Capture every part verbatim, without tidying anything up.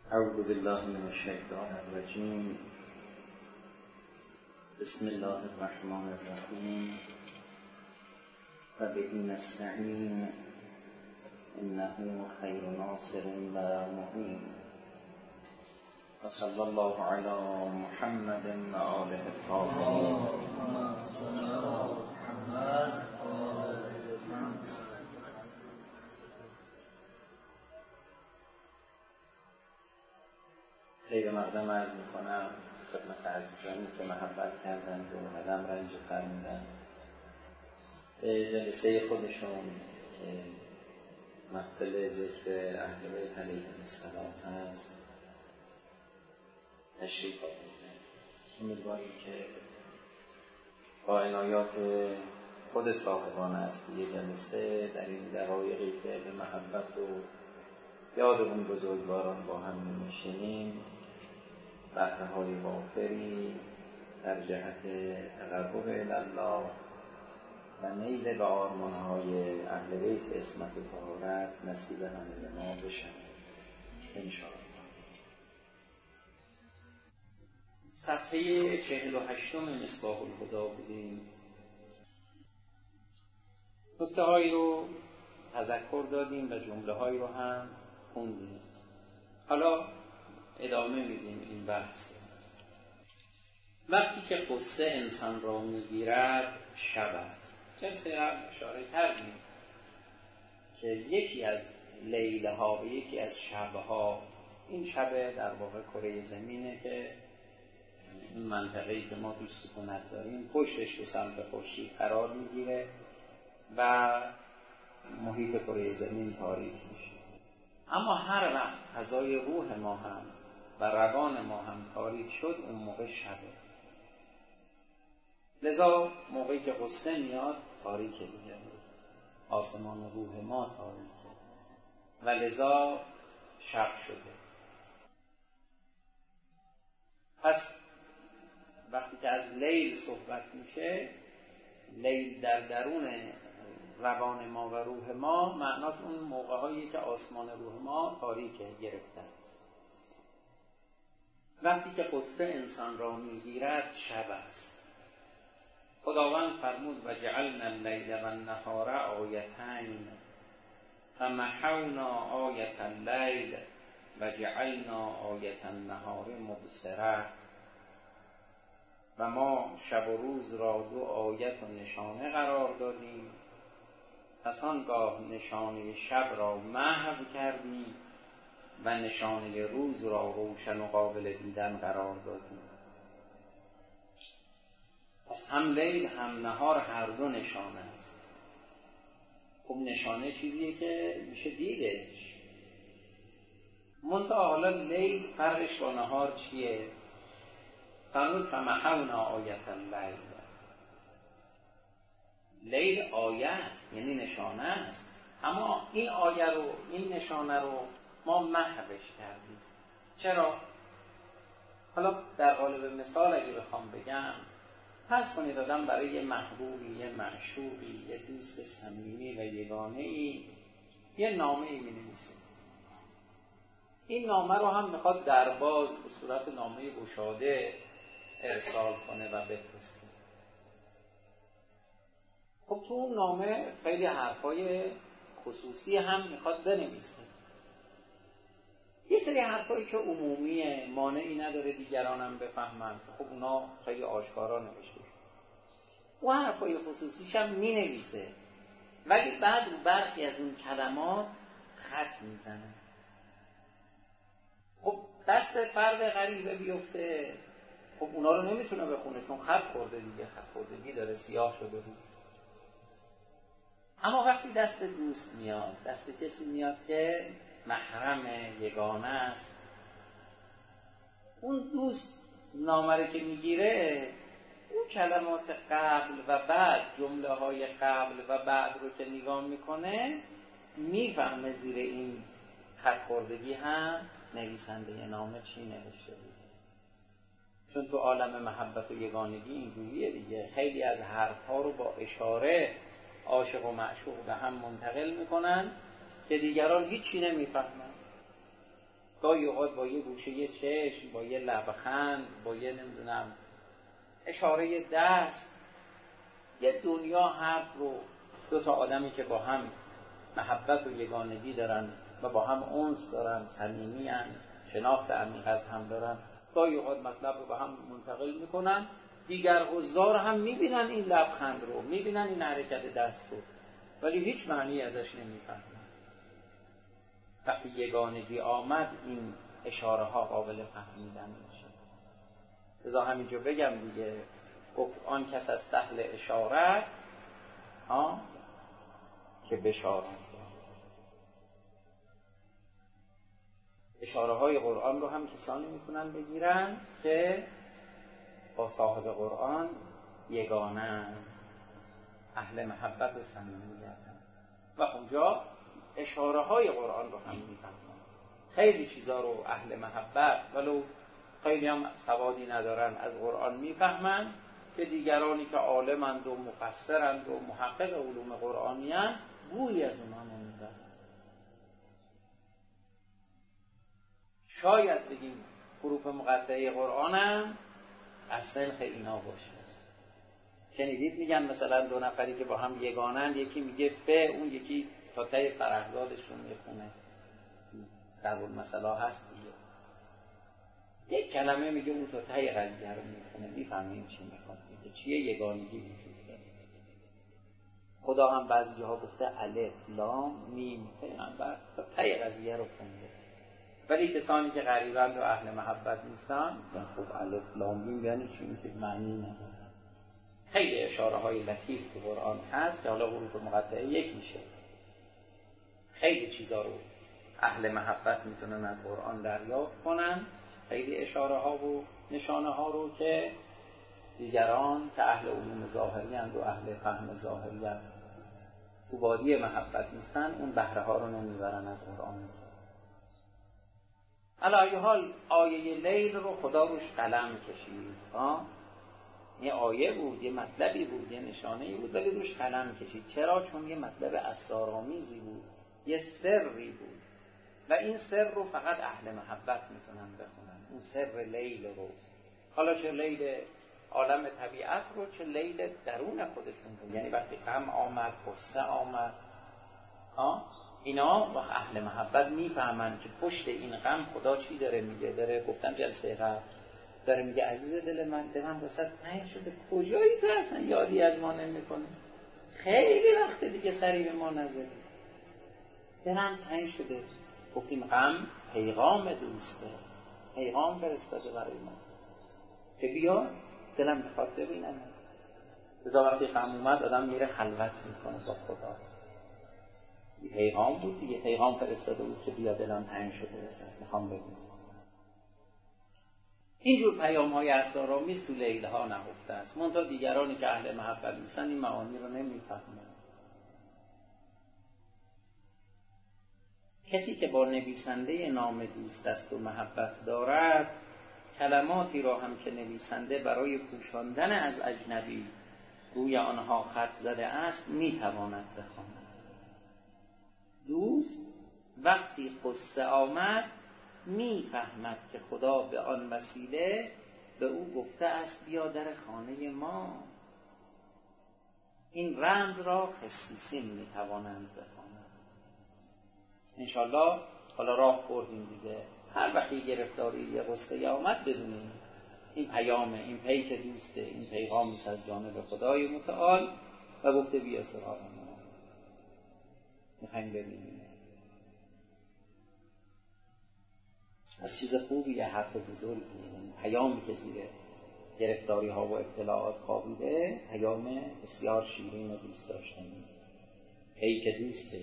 اعوذ بالله من الشیطان الرجیم. بسم الله الرحمن الرحیم. و به نستعین انه خیر ناصر و معین. و صلی الله علی محمد و آله الطاهرین. خیر مقدم عرض میکنم خدمت عزیزانی که محبت کردند و قدم رنج فرمودند به جلسه خودشون که محفل ذکر اهل بیت علیهم السلام هست تشریف آوردند. امیدواریم که با عنایات خود صاحبان اصلی جلسه در این دقایقی که به محبت و یاد اون بزرگواران با هم می‌نشینیم بهره‌های وافری در جهت تقرب الله و نیل به آرمان‌های اهل بیت عصمت و طهارت نصیب همه ما بشن انشاءالله. صفحه چهل و هشتم مصباح الهدی بودیم. نکته‌هایی رو تذکر دادیم و جمله‌هایی رو هم خوندیم. حالا ادامه میدیم این بحث. وقتی که قصه انسان را میگیرد شب است. جلسه قبل اشاره کردیم که یکی از لیله ها و یکی از شبها این شب در واقع کره زمینه که این منطقه‌ای که ما توش سکونت داریم پشتش به سمت خورشید قرار میگیره و محیط کره زمین تاریک میشه. اما هر وقت فضای روح ما هم و روان ما هم تاریک شد اون موقع شبه. لذا موقعی که قصه میاد تاریکه دیگه، آسمان روح ما تاریکه و لذا شب شده. پس وقتی که از لیل صحبت میشه، لیل در درون روان ما و روح ما معناش اون موقع‌هایی که آسمان روح ما تاریکه، گرفته است. وقتی که قصه انسان را میگیرد شب است. خداوند فرمود و جعلنا اللیل و النهار آیتین فمحونا آیت اللیل و جعلنا آیت النهار مبصره. و ما شب و روز را دو آیت و نشانه قرار دادیم، پس آنگاه نشانه شب را محو کردیم و نشانه روز را روشن و قابل دیدن قرار دادیم. پس هم لیل هم نهار هر دو نشانه است. خب نشانه چیزیه که میشه دیدش. منتها حالا لیل فرقش با نهار چیه؟ فرمود فمحونا آیت اللیل. لیل آیه است، یعنی نشانه است، اما این آیه رو، این نشانه رو ما محوش کردیم. چرا؟ حالا در قالب مثال اگه بخوام بگم، فرض کنید آدم برای یه محبوبی، یه معشوقی، یه دوست صمیمی و یگانه‌ای یه نامه‌ای می‌نویسه. این نامه رو هم میخواد درباز به صورت نامه گشاده ارسال کنه و بفرسته. خب تو اون نامه خیلی حرفای خصوصی هم میخواد بنویسه. یه سری حرفایی که عمومیه، مانعی نداره دیگران هم بفهمن، خب اونا خیلی آشکارا نوشته. اون حرفای خصوصیش هم مینویسه، ولی بعد رو برخی از اون کلمات خط میزنه. خب دست فرد غریبه بیفته، خب اونا رو نمیتونه بخونه چون خط خورده دیگه، خط خوردگی داره، سیاه شده روش. اما وقتی دست دوست میاد، دست کسی میاد که محرم یگانه است، اون دوست نامه که میگیره اون کلمات قبل و بعد، جمله های قبل و بعد رو که نگاه میکنه میفهمه زیر این خط خوردگی هم نویسنده نامه چی نوشته بود. چون تو عالم محبت و یگانگی اینجوریه دیگه، خیلی از حرفها رو با اشاره عاشق و معشوق به هم منتقل میکنن که دیگران هیچی نمیفهمن. گاهی اوقات با یه گوشه یه چشم، با یه لبخند، با یه نمیدونم اشاره دست، یه دنیا حرف رو دو تا آدمی که با هم محبت و یگانگی دارن و با هم انس دارن، صمیمی ان، شناخت عمیق از هم دارن، گاهی اوقات مطلب رو به هم منتقل میکنن، دیگر حضار هم میبینن این لبخند رو، میبینن این حرکت دست رو، ولی هیچ معنی ازش نمیفهمن. وقتی یگانگی آمد این اشاره ها قابل فهمیدن میشه. لذا همینجا بگم دیگه، گفت آن کس از اهل اشارت ها که بشارت دارد. اشاره های قرآن رو هم کسانی میتونن بگیرن که با صاحب قرآن یگانه، اهل محبت و صمیمیت و اونجا اشاره های قرآن رو هم میفهمن. خیلی چیزا رو اهل محبت ولو خیلی هم سوادی ندارن از قرآن میفهمن که دیگرانی که عالمند و مفسرند و محقق علوم قرآنی هستند گویی از اونها نمیبرن. شاید بگیم حروف مقطعه قرآن هم از سنخ اینا باشه. شنیدید میگن مثلا دو نفری که با هم یگانند، یکی میگه ف، اون یکی تا ته فرهزادشون میخونه. ضرب المثل هست دیگه. یک کلمه میگه اون تا ته قضیه رو میخونه، میفهمیم چی میخواد میگه، چیه یگانگی وجود داره. خدا هم بعضی جاها گفته الف لام میم، پیغمبر تا ته قضیه رو خونده. ولی کسانی که غریبند و اهل محبت نیستن خب الف لام میم یعنی چی؟ میگه معنی نداره. خیلی اشاره های لطیف تو قرآن هست که حالا حروف مقطعه یکیشه. خیلی چیزا رو اهل محبت میتونن از قرآن دریافت کنن، خیلی اشاره ها و نشانه ها رو که دیگران که اهل علوم ظاهری اند و اهل فهم ظاهری اند تو وادی محبت نیستن، اون بهره ها رو نمیبرن از قرآن. علی حال آیه لیل رو خدا روش قلم کشید. ها یه آیه بود، یه مطلبی بود، یه نشانه‌ای بود، ولی روش قلم کشید. چرا؟ چون یه مطلب اسرارآمیزی بود، یه سری بود و این سر رو فقط اهل محبت میتونن بخونن. این سر لیل رو، حالا چه لیل عالم طبیعت رو، چه لیل درون خودشون رو، یعنی وقتی غم آمد، غصه آمد، ها اینا وقت اهل محبت میفهمن که پشت این غم خدا چی داره میگه. داره گفتم جلسه قبل داره میگه عزیز دل من، دلم واسه تنگ شده، کجایی تو اصلا یادی از ما نمیکنه، خیلی وقت دیگه سری به ما نزدی، دلم تنگ شده. گفتیم غم پیغام دوسته، پیغام فرستاده برای ما که بیا دلم میخواد ببینم. لذا وقتی غم اومد آدم میره خلوت میکنه با خدا. این پیغام بود دیگه، پیغام فرستاده بود که بیا دلم تنگ شده بسر میخوام ببینم. اینجور پیام های اسرارآمیز تو لیل ها نهفته است. منتها دیگرانی که اهل محبت نیستن این معانی رو نمیفهمن. کسی که با نویسنده نام دوست است و محبت دارد، کلماتی را هم که نویسنده برای پوشاندن از اجنبی روی آنها خط زده است میتواند بخواند. دوست وقتی قصه آمد میفهمد که خدا به آن وسیله به او گفته است بیا در خانه ما. این رمز را خصیصین میتوانند بخوانند. انشالله حالا راه بردیم دیگه، هر وقتی گرفتاری یه قصه آمد بدونیم این پیامه، این پیک دوسته، این پیغامی از جانب خدای متعال و گفته بیا سراغ ما، میخوایم ببینیم. از چیز خوبی یه حرف بزرگی، یعنی پیامی که زیر گرفتاری ها و اطلاعات خوابیده، پیام بسیار شیرین و دوست داشتنی، پیک دوسته،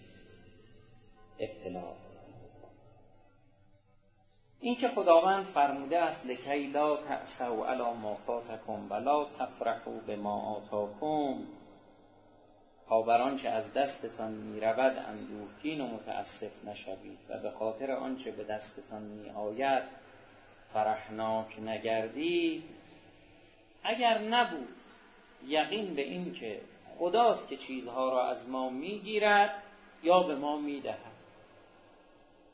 اطلاع. این که خداوند فرموده است لکی لا تأسوا علی ما فاتکم ولا تفرحوا بما آتاکم، تا بر آنچه از دستتان می رود اندوهگین و متاسف نشوید و به خاطر آنچه به دستتان می آید فرحناک نگردید. اگر نبود یقین به این که خداست که چیزها را از ما می گیرد یا به ما می دهد.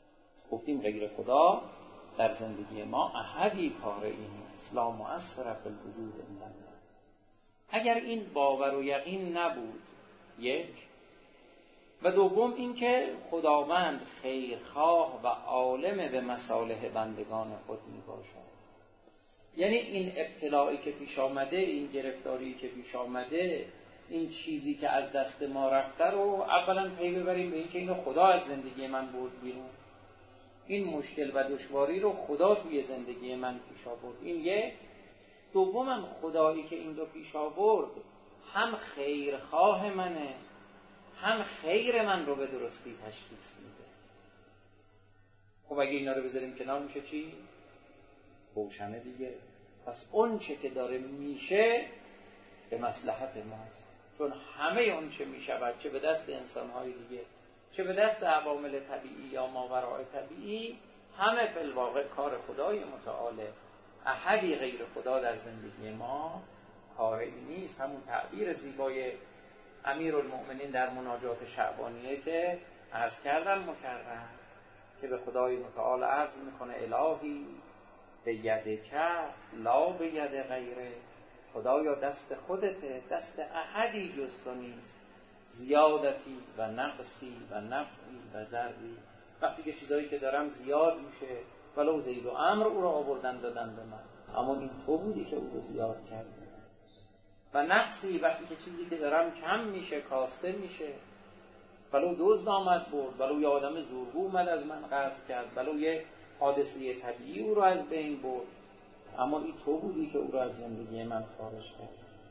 گفتیم غیر خدا در زندگی ما احدی کاره این نیست، لا مؤثر فی الوجود الا الله. اگر این باور و یقین نبود، یک، و دوم این که خداوند خیرخواه و عالم به مصالح بندگان خود می باشد. یعنی این ابتلایی که پیش آمده، این گرفتاری که پیش آمده، این چیزی که از دست ما رفته رو اولا پی ببریم به این که اینو خدا از زندگی من برد بیرون، این مشکل و دشواری رو خدا توی زندگی من پیش آورد. این یک. دومم خدایی که این رو پیش آورد هم خیرخواه منه، هم خیر من رو به درستی تشخیص میده. خب اگه اینا رو بذاریم کنار میشه چی؟ روشنه دیگه. پس اون چه که داره میشه به مصلحت ماست، چون همه اون چه میشود، چه به دست انسانهای دیگه، چه به دست عوامل طبیعی یا ماوراء طبیعی، همه فی الواقع کار خدای متعاله. احدی غیر خدا در زندگی ما کاری نیست. همون تعبیر زیبای امیرالمؤمنین در مناجات شعبانیه که عرض کردم مکرر، که به خدای متعال عرض میکنه الهی به یدک لا به ید غیره، خدایا دست خودته، دست احدی جز تو نیست، زیادتی و نقصی و نفعی و ضری. وقتی که چیزایی که دارم زیاد میشه، ولو زید و امر او را آوردن دادن به من، اما این تو بودی که او رو زیاد کردی. و نقصی وقتی که چیزی که دارم کم میشه، کاسته میشه، ولو دزد آمد برد، ولو یه آدم زورگو اومد از من غصب کرد، ولو یه حادثه طبیعی او رو از بین برد، اما این تو بودی که او رو از زندگی من خارج کرد.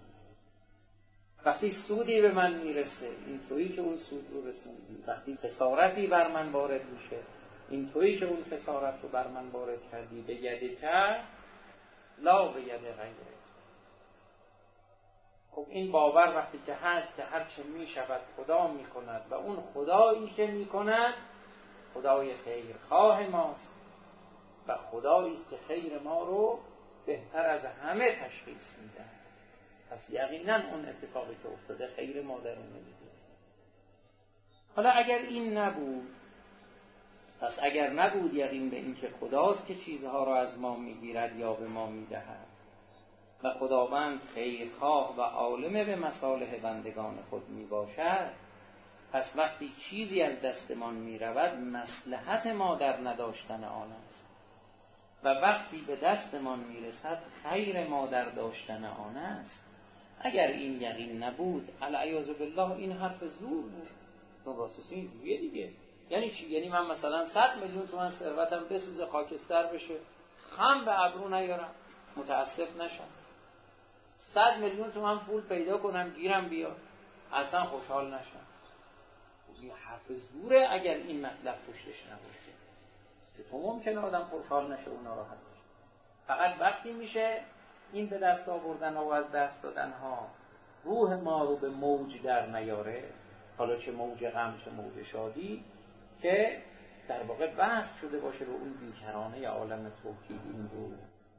وقتی سودی به من میرسه، این تویی که اون سود رو رسوندی. وقتی خسارتی بر من وارد میشه، این تویی که اون خسارت رو بر من وارد کردی. به یدک لا به ید غیره. خب این باور وقتی که هست که هر چه می شود خدا می کند و اون خدایی که می کند خدای خیرخواه ماست و خدایی است که خیر ما رو بهتر از همه تشخیص میده. پس یقینا اون اتفاقی که افتاده خیر ما در اون میده. حالا اگر این نبود، پس اگر نبود یقین به این که خداست که چیزها را از ما میگیرد یا به ما میدهد و خداوند خیرخواه و عالم به مصالح بندگان خود می باشد، پس وقتی چیزی از دستمان می رود مصلحت ما در نداشتن آن است و وقتی به دستمان می رسد خیر ما در داشتن آن است. اگر این یقین نبود العیاذ بالله این حرف زور بود. اون راستش اینجوریه دیگه. یعنی چی؟ یعنی من مثلا صد میلیون تومان ثروتم بسوزه، خاکستر بشه، خم به ابرو نیارم، متاسف نشم. صد میلیون تومان پول پیدا کنم گیرم بیاد، اصلا خوشحال نشم. این حرف زوره اگر این مطلب پشتش نباشه. چطور ممکنه آدم خوشحال نشه و ناراحت بشه؟ فقط وقتی میشه این به دست آوردن و از دست دادن ها روح ما رو به موج در نیاره، حالا چه موج غم چه موج شادی، که در واقع وصل شده باشه به اون بیکرانه عالم توحید. این رو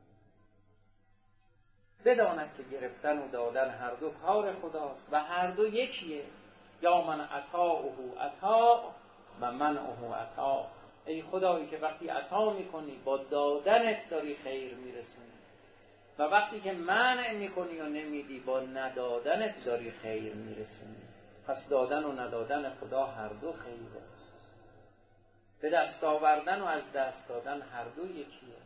بداند که گرفتن و دادن هر دو کار خداست و هر دو یکیه. یا من عطاؤه عطا و منعه عطا. ای خدایی که وقتی عطا میکنی با دادنت داری خیر میرسونی و وقتی که منع میکنی و نمیدی با ندادنت داری خیر میرسونی. پس دادن و ندادن خدا هر دو خیره. به دست آوردن و از دست دادن هر دو یکیه.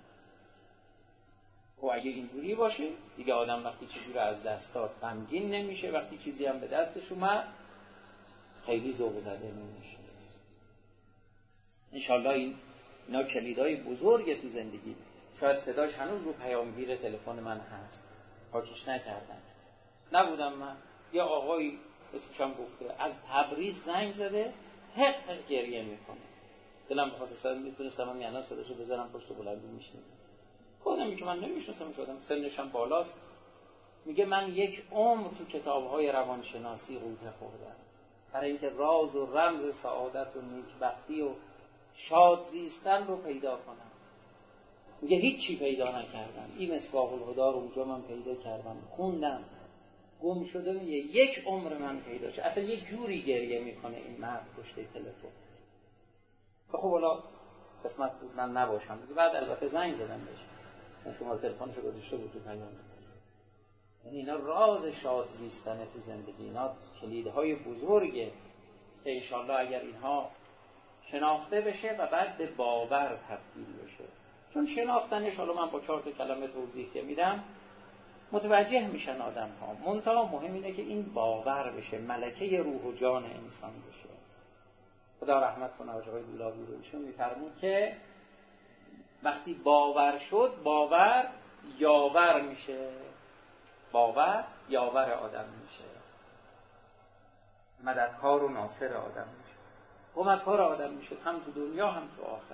و اگه اینجوری باشه دیگه آدم وقتی چیزی رو از دست داد غمگین نمیشه، وقتی چیزی هم به دستش اومد خیلی ذوق زده نمیشه. انشالله این اینا کلیدای بزرگه تو زندگی. شاید صداش هنوز رو پیامگیر تلفن من هست، پاکش نکردم. نبودم من، یه آقایی اسمشم گفته از تبریز زنگ زده، حق حق گریه میکنه. دلم بخواست صدا میتونستم من یعنی صداشو بذارم پشت بلندی میشنم. خودم که من نمیشناسم شدم، سنشم بالاست. میگه من یک عمر تو کتاب‌های روانشناسی روته خوردم برای اینکه راز و رمز سعادت و نیکبختی و شاد زیستن رو پیدا کنم. میگه هیچی پیدا نکردم. این مصباح الهدی رو اونجا من پیدا کردم، خوندم، گم شده. میگه یک عمر من پیدا شد. اصلا یک جوری گریه میکنه این مرد پشت تلفن. خب حالا قسمت بود من نباشم. بعد البته زنگ زدم بهش، من شما تلفنشو گذاشته بود تو پیام. یعنی اینا راز شاد زیستن تو زندگی، اینا کلیدهای بزرگه که انشالله اگر اینها شناخته بشه و بعد به باور تبدیل بشه. چون شناختنش، حالا من با چهار تا کلمه توضیح که میدم متوجه میشن آدم ها، منتها مهم اینه که این باور بشه، ملکه روح و جان انسان بشه. خدا رحمت کنه آقای دولابی رو، ایشون میفرمود که وقتی باور شد، باور یاور میشه، باور یاور آدم میشه، مددکار و ناصر آدم میشه، کمککار آدم میشه، هم تو دنیا هم تو آخرت.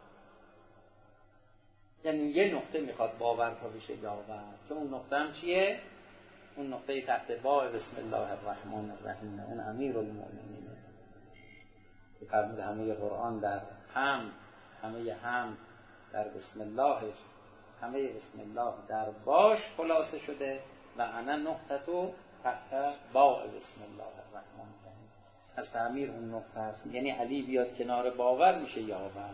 یعنی یه نقطه میخواد باور تا بشه یاور، که اون نقطه هم چیه؟ اون نقطه تحت با بسم الله الرحمن الرحیم، اون امیر المؤمنین که فرمود همه قرآن در هم، همه هم در بسم اللهش، همه بسم الله در باش خلاصه شده و انا نقطه تحت با بسم الله الرحمن الرحیم. از تعمیر اون نقطه هست، یعنی علی بیاد کنار باور میشه یاور.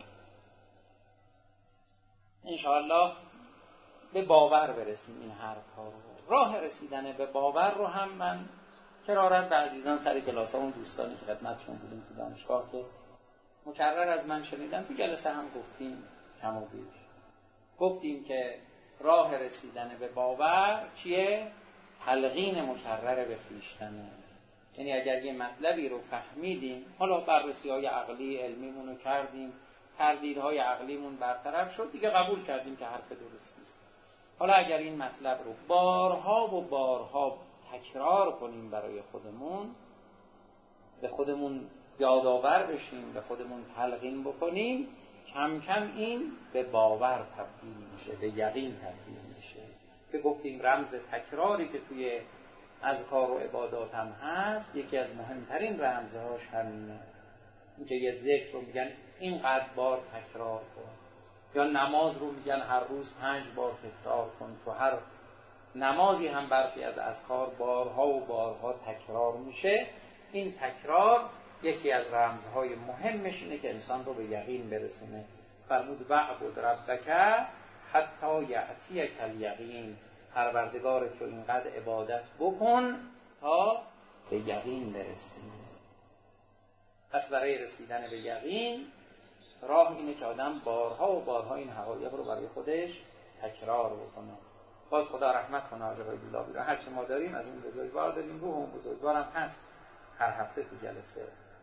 انشاءالله به باور برسیم این حرف ها رو. راه رسیدن به باور رو هم من کرارت به عزیزان سر کلاس ها، اون دوستانی که خدمتشون بودیم تو دانشگاه که مکرر از من شنیدن، تو جلسه هم گفتیم، کم و بیش گفتیم که راه رسیدن به باور چیه؟ تلقین مکرر به خویشتنه. یعنی اگر یه مطلبی رو فهمیدیم، حالا بررسی های عقلی علمیمون رو کردیم، تردیدهای عقلیمون برطرف شد، دیگه قبول کردیم که حرف درست نیست. حالا اگر این مطلب رو بارها و بارها تکرار کنیم برای خودمون، به خودمون یادآور بشیم، به خودمون تلقین بکنیم، کم کم این به باور تبدیل میشه، به یقین تبدیل میشه. که گفتیم رمز تکراری که توی اذکار و عبادات هم هست، یکی از مهمترین رمزهاش همینه، اینکه یه ذکر رو میگن اینقدر بار تکرار کن، یا نماز رو میگن هر روز پنج بار تکرار کن. تو هر نمازی هم برخی از اذکار بارها و بارها تکرار میشه. این تکرار یکی از رمزهای مهمش اینه که انسان رو به یقین برسونه. فرمود وعبد ربک حتی یأتیک الیقین، پروردگارت رو اینقدر عبادت بکن تا به یقین برسی. پس برای رسیدن به یقین راه اینه که آدم بارها و بارها این حقایق رو برای خودش تکرار بکنه. باز خدا رحمت کنه آقای دولابی رو، هرچی ما داریم از این بزرگوار داریم، روح اون بزرگوار هم هست هر هفته تو جلسه.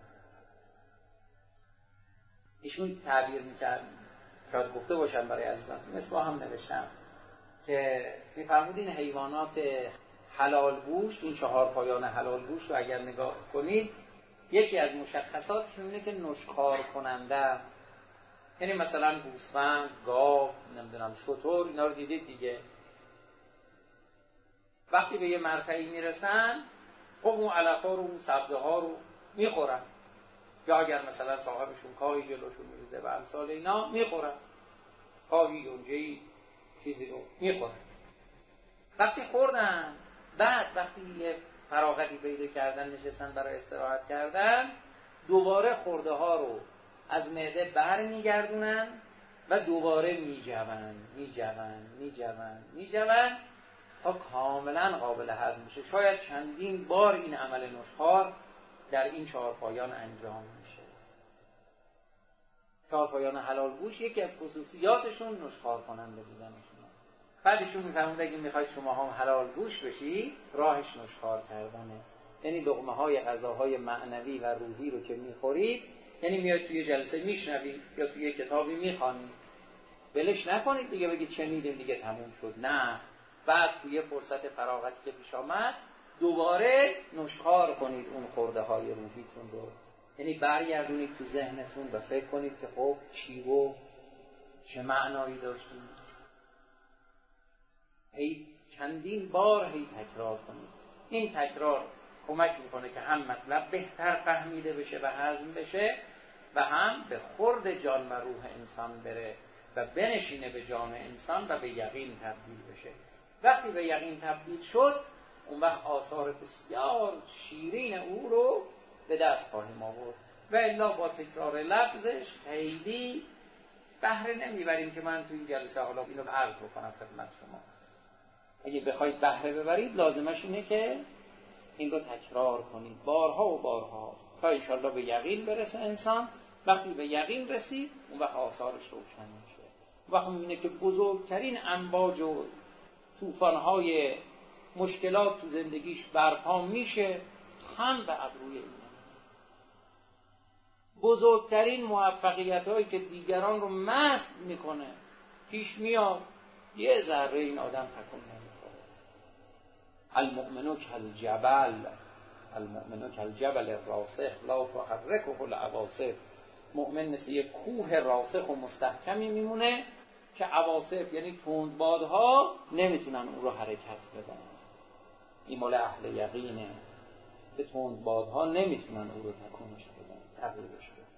ایشون تعبیر میکرد، شاید گفته باشم برای عزیزان، مثل با هم نوشتم که میفرمود این حیوانات حلال گوشت، این چهار پایان حلال گوشت رو اگر نگاه کنید، یکی از مشخصاتشون اینه که نشخوار کننده. یعنی مثلا گوسفند، گاو، نمیدونم شتر، اینا رو دیدید دیگه، وقتی به یه مرتعی میرسن خب اون علفا رو، اون سبزه ها رو میخورن، یا اگر مثلا صاحبشون کاهی جلوشون میریزه و امثال اینا میخورن، کاهی، یونجه‌ای، چیزی رو میخورن. وقتی خوردن، بعد وقتی یه فراغتی پیدا کردن، نشستن برای استراحت کردن، دوباره خورده ها رو از معده بر میگردونن و دوباره میجون میجون میجون میجون تا کاملا قابل هضم میشه. شاید چندین بار این عمل نشخوار در این چهار پایان انجام میشه. چهار پایان حلال گوش یکی از خصوصیاتشون نشخوار کننده بودنشون. بعدشون میفهمید اگه میخواید شما هم حلال گوش بشی، راهش نشخوار کردنه. یعنی لقمه های غذاهای معنوی و روحی رو که میخورید، یعنی میاد توی جلسه میشنوید یا توی کتابی میخوانید، ولش نکنید دیگه بگید شنیدیم دیگه تموم شد، نه. بعد توی فرصت فراغتی که پیش آمد دوباره نشخوار کنید اون خورده های روحیتون رو، یعنی برگردونید تو ذهنتون و فکر کنید که خب چی و چه معنایی داشتیم. هی چندین بار هی تکرار کنید. این تکرار کمک میکنه که هم مطلب بهتر فهمیده بشه و هضم بشه و هم به خورد جان و روح انسان بره و بنشینه به جان انسان و به یقین تبدیل بشه. وقتی به یقین تبدیل شد، اون وقت آثار بسیار شیرین او رو به دست خواهیم آورد و الا با تکرار لفظش خیلی بهره نمیبریم که من تو این جلسه حالا اینو عرض بکنم خدمت شما. اگه بخواید بهره ببرید لازمش اینه که این رو تکرار کنید بارها و بارها تا انشالله به یقین برسه انسان. وقتی به یقین رسید اون وقت آثارش روشن میشه. وقتی میبینه که بزرگترین امواج و طوفان‌های مشکلات تو زندگیش برپا میشه، خم به ابروی اینه. بزرگترین موفقیت‌هایی که دیگران رو مست میکنه پیش میاد، یه ذره این آدم تکون نمیخوره. المؤمن کالجبل المؤمن کالجبل الراسخ لا تحرکه العواصف. مؤمن مثل یک کوه راسخ و مستحکمی میمونه که عواصف یعنی تندبادها نمیتونن اون رو حرکت بدن. این مال اهل یقینه که تندبادها نمیتونن اون رو تکونش بدن، تغییرش بدن.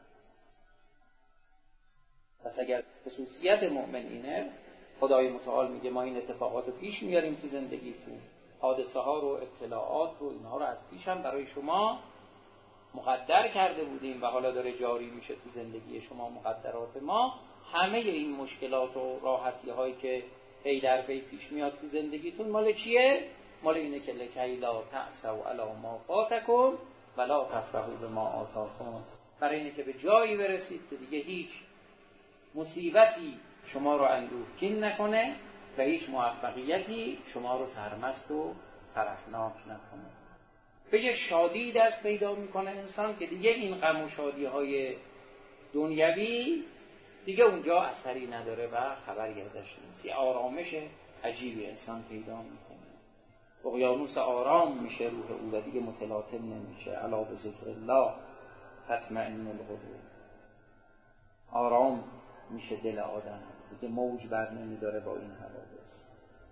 پس اگر خصوصیت مؤمن اینه، خدای متعال میگه ما این اتفاقات رو پیش میاریم تو زندگیتون، حادثه ها رو، ابتلاعات رو، اینها رو از پیش هم برای شما مقدر کرده بودیم و حالا داره جاری میشه تو زندگی شما مقدرات ما. همه این مشکلات و راحتی هایی که پی در پی پیش میاد تو زندگیتون مال چیه؟ مال اینه که لکی لا تأسوا علی ما فاتکم ولا تفرحوا بما آتاکم. برای اینه که به جایی برسید که دیگه هیچ مصیبتی شما رو اندوهگین نکنه و هیچ موفقیتی شما رو سرمست و فرحناک نکنه. به یه شادی دست پیدا میکنه انسان که دیگه این غم و شادی های دنیوی دیگه اونجا اثری نداره و خبری ازش نیست. یه آرامش عجیبی انسان پیدا میکنه، اقیانوس آرام میشه روح او و دیگه متلاطم نمیشه. الا بذکر الله تطمئن القلوب. آرام میشه دل آدم، دیگه موج بر نمیداره با این حوادث.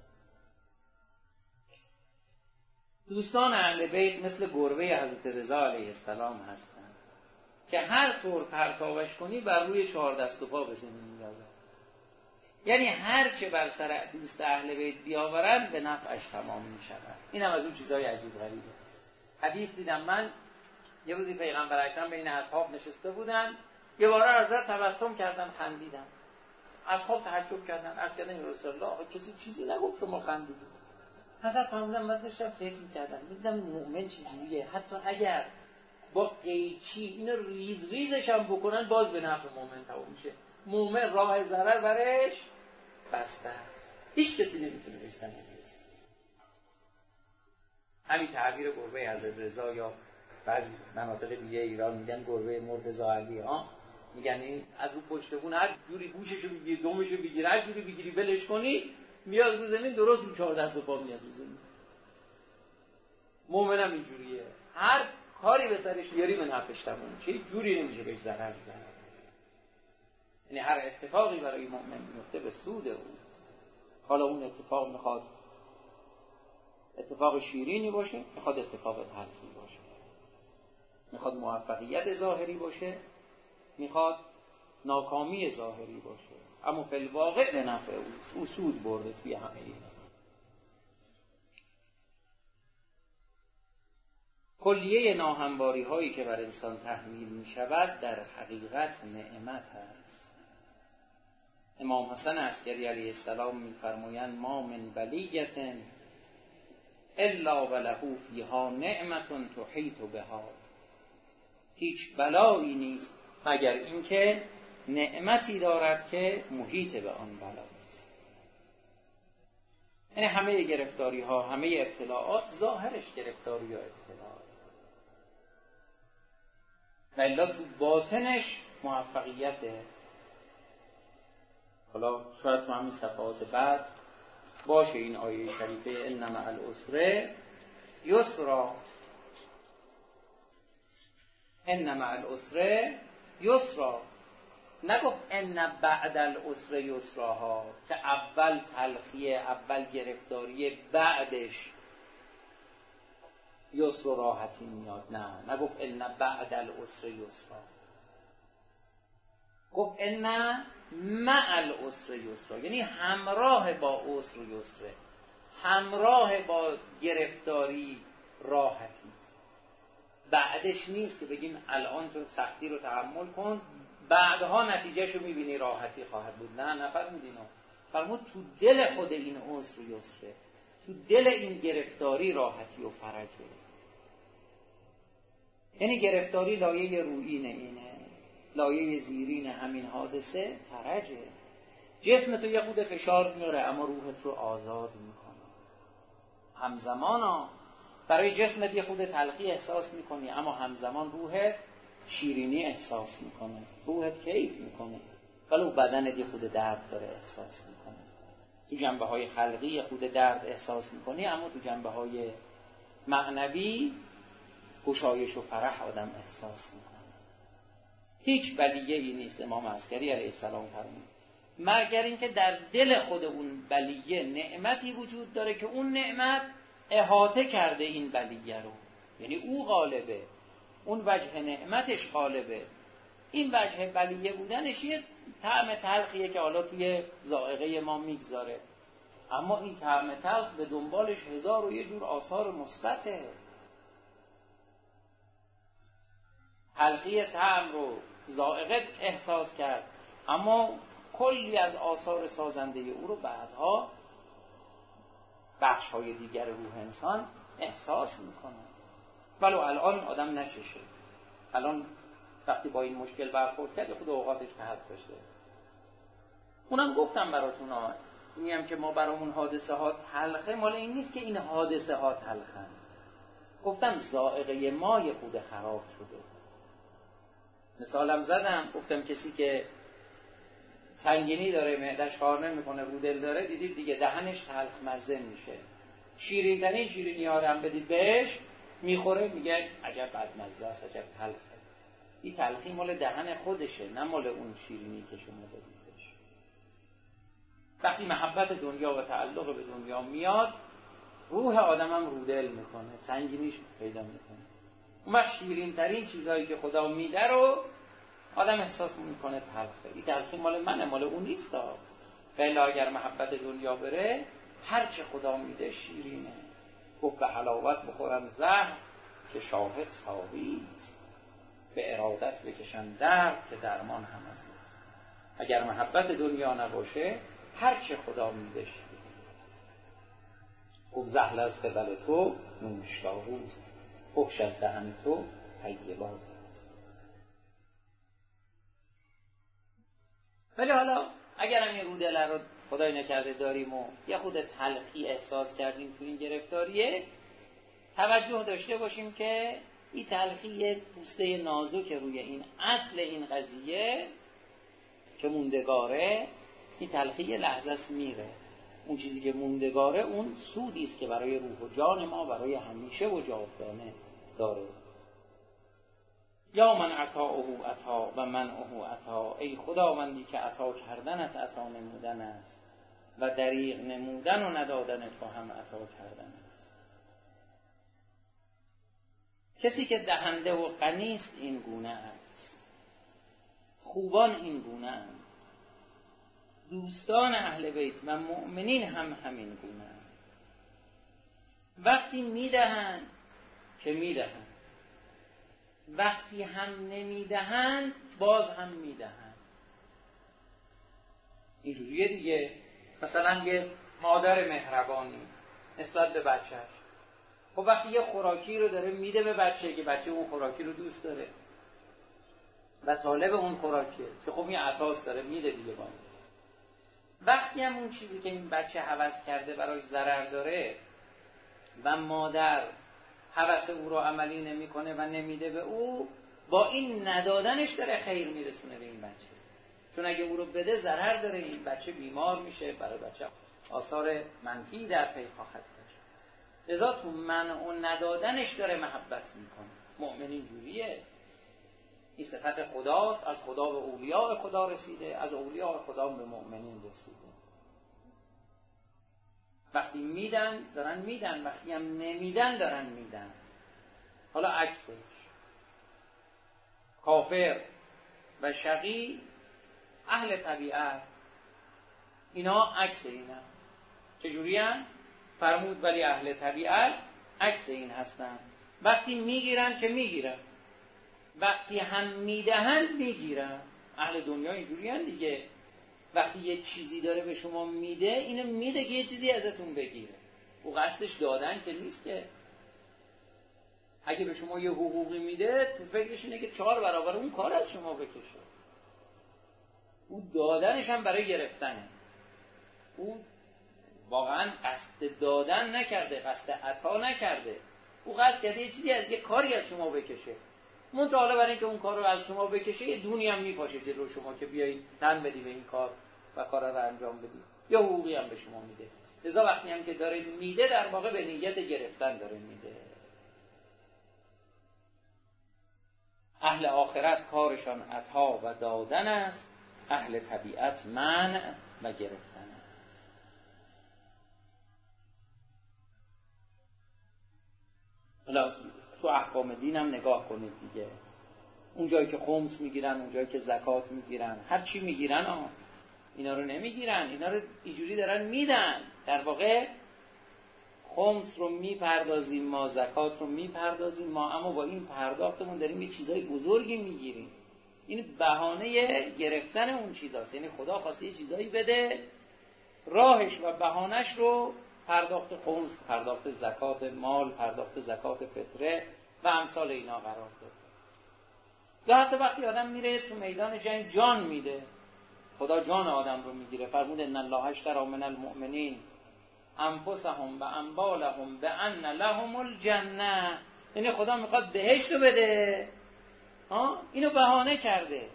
دوستان اهل بیت مثل گربه حضرت رضا علیه السلام هستند که هر طور پرتابش کنی بر روی چهار دست و پا به زمین میاد. یعنی هر چه بر سر دوست اهل بیت بیاورن به نفعش تمام میشود. این هم از اون چیزای عجیب غریبه. حدیث دیدم من یه روزی پیغمبر اکرم بین اصحاب نشسته بودن، یه بار حضرت تبسم کردن، خندیدن. اصحاب تعجب کردن، عرض کردن یا رسول الله کسی چیزی نگفت شما خندیدید؟ حضرت فهمیدم، بعد داشتم فکر می‌کردم دیدم مؤمن چجوریه، حتی اگر با قیچی اینو ریز ریزش هم بکنن باز به نفع مؤمن تموم میشه. مؤمن راه ضرر برش بسته است، هیچ کسی نمیتونه بهش ضرر برسه. همین تعبیر گربه حضرت رضا یا بعضی مناطق دیگه ایران میگن گربه مرتضی علی، ها میگن این از اون پشت بون هر جوری گوششو بگیری، دمشو بگیری، هر جوری بگیری ولش کنی میاد رو زمین، درست رو چهار دست و پا میاد رو زمین. مؤمن هم اینجوریه، هر کاری به سرش بیاری به نفعش تموم میشه، هیچ جوری نمیشه بهش ضرر بزنه. یعنی هر اتفاقی برای مؤمن میفته به سود اوست. حالا اون اتفاق میخواد اتفاق شیرینی باشه، میخواد اتفاق تلخی باشه، میخواد موفقیت ظاهری باشه، میخواد ناکامی ظاهری باشه، اما فی الواقع به نفع اوست، او سود برده توی همه این. کلیه ناهمواری هایی که بر انسان تحمیل می شود در حقیقت نعمت است. امام حسن عسکری علیه السلام می فرمایند ما من بلیة الا وله فیها نعمت تحیط بها. هیچ بلایی نیست مگر اینکه نعمتی دارد که محیط به آن بلاست. یعنی همه گرفتاری ها، همه ابتلاعات ظاهرش گرفتاری و ابتلاعات، و الا تو باطنش موفقیته. حالا شاید تو همین صفحات بعد باشه این آیه شریفه ان مع العسر یسرا. ان مع العسر یسرا، نگفت ان بعد العسر یسراها که اول تلخیه، اول گرفتاریه، بعدش یسر و راحتی میاد. نه، نگفت ان بعد العسر یسرا، گفت ان مع العسر یسرا، یعنی همراه با عسر و یسره، همراه با گرفتاری راحتی است. بعدش نیست که بگیم الان تو سختی رو تحمل کن بعدها نتیجهشو میبینی راحتی خواهد بود. نه نفرمود اینو، فرمود تو دل خود این عسر و یسره، تو دل این گرفتاری راحتی و فرجه. یعنی گرفتاری لایه رویین اینه، لایه زیرین همین حادثه فرجه. جسم تو یه خود فشار میاره اما روحت رو آزاد میکنه. همزمان برای جسمت یه خود تلخی احساس میکنی اما همزمان روحت شیرینی احساس میکنه، روحت کیف میکنه. ولو بدنت یه خود درد داره احساس میکنه. تو جنبه های خلقی یه خود درد احساس میکنی اما تو جنبه های معنوی گشایش و فرح آدم احساس میکنه. هیچ بلیه ای نیست. امام عسکری علیه السلام فرمود مگر اینکه در دل خود اون بلیه نعمتی وجود داره که اون نعمت احاطه کرده این بلیه رو، یعنی او غالبه، اون وجه نعمتش غالبه. این وجه بلیه بودنش یه طعم تلخیه که حالا توی ذائقه ما میگذاره، اما این طعم تلخ به دنبالش هزار و یه جور آثار مثبته. تلخی طعم رو ذائقه احساس کرد اما کلی از آثار سازنده او رو بعدها بخش های دیگر روح انسان احساس میکنه. ولو الان آدم نچشه، الان وقتی با این مشکل برخورد کرد خود اوقاتش تحت بشه. اونم گفتم براتون ها، اینی هم که ما برامون حادثه ها تلخه، مال این نیست که این حادثه ها تلخن. گفتم ذائقه ما یه خود خراب شده. مثالم زدم، گفتم کسی که سنگینی داره، معده‌اش کار نمیکنه، رودل داره، دیدید دیگه دهنش تلخ مزه میشه. شیرین ترین شیرینی ها رو هم بدید بهش میخوره، میگه عجب بدمزه است، عجب تلخه. این تلخی مال دهن خودشه، نه مال اون شیرینی که شما دادید بهش. وقتی محبت دنیا و تعلق به دنیا میاد، روح آدم هم رودل میکنه، سنگینیش پیدا میکنه. اون وقت شیرین ترین چیزایی که خدا میده رو آدم احساس میکنه تلخه. این تلخی مال منه، مال اون نیست. بله اگر محبت دنیا بره، هر چه خدا میده شیرینه. گفت به حلاوت بخورم زهر که شاهد ساقی است، به ارادت بکشم درد که درمان هم از اوست. اگر محبت دنیا نباشه، هر چه خدا میده شیرینه. گفت زهل از قبل تو نوشداروست، فحش از دهن تو طیبات است. ولی حالا اگر هم این رودله رو خدای نکرده داریم و یه خود تلخی احساس کردیم تو این گرفتاریه، توجه داشته باشیم که این تلخی یه پوسته نازک روی این اصل این قضیه که موندگاره. این تلخی یه لحظه است میره. اون چیزی که موندگاره اون سودی است که برای روح و جان ما برای همیشه و جاودانه داره. یا من عطاؤه عطا و منعه عطا، ای خداوندی که عطا کردنت عطا نمودن است و دریغ نمودن و ندادن تو هم عطا کردن است. کسی که دهنده و غنی است این گونه است. خوبان این گونه اند. دوستان اهل بیت و مؤمنین هم همین گونه اند. وقتی میدهند که میدهند، وقتی هم نمیدهند باز هم میدهند. اینجوریه دیگه. مثلا یه مادر مهربانی نسبت به بچهش، خب وقتی یه خوراکی رو داره میده به بچه که بچه اون خوراکی رو دوست داره و طالب اون خوراکیه، که خب این عطاست داره میده دیگه. باید وقتی هم اون چیزی که این بچه هوس کرده براش ضرر داره و مادر هوس او رو عملی نمیکنه و نمیده به او، با این ندادنش داره خیر میرسونه به این بچه. چون اگه او رو بده ضرر داره، این بچه بیمار میشه، برای بچه آثار منفی در پی خواهد داشت. لذا تو منع و ندادنش داره محبت میکنه. مؤمنین جوریه. این صفت خداست، از خدا به اولیاء خدا رسیده، از اولیاء خدا به مؤمنین رسیده. وقتی میدن دارن میدن، وقتی هم نمیدن دارن میدن. حالا عکسش، کافر و شقی اهل طبیعت، اینا عکس اینن. چجوری هن؟ فرمود ولی اهل طبیعت عکس این هستن. وقتی میگیرن که میگیرن، وقتی هم میدهن میگیرن. اهل دنیا اینجوری هن دیگه، وقتی یه چیزی داره به شما میده، اینو میده که یه چیزی ازتون بگیره. او قصدش دادن که نیست که. اگه به شما یه حقوقی میده، تو فکرش اینه که چهار برابر اون کار از شما بکشه. او دادنش هم برای گرفتنه. او واقعا قصد دادن نکرده، قصد عطا نکرده. او قصد کرده یه چیزی از یه کاری از شما بکشه. منتها حالا برای اینکه اون کار رو از شما بکشه، یه دونی هم میپاشه جلو شما که بیایید تن بدی به این کار و کار رو انجام بدی. یا حقوقی هم به شما میده. لذا وقتی هم که داره میده، در واقع به نیت گرفتن داره میده. اهل آخرت کارشان عطا و دادن است، اهل طبیعت منع و گرفتن است. حالا تو احکام دین هم نگاه کنید دیگه. اون جایی که خمس میگیرن، اون جایی که زکات میگیرن، هر چی میگیرن آه. اینا رو نمیگیرن، اینا رو اینجوری دارن میدن. در واقع خمس رو میپردازیم ما، زکات رو میپردازیم ما، اما با این پرداختمون داریم یه چیزای بزرگی میگیریم. این بهانه گرفتن اون چیزاست. یعنی خدا خواسته یه چیزایی بده، راهش و بهانش رو پرداخت خمس، پرداخت زکات مال، پرداخت زکات فطره و امثال اینا قرار داد. یا حتی وقتی آدم میره تو میدان جنگ جان میده، خدا جان آدم رو میگیره. فرمود ان الله اشتری من المؤمنین انفسهم و اموالهم بان لهم الجنه. یعنی خدا میخواد بهشت رو بده، ها اینو بهانه کرده.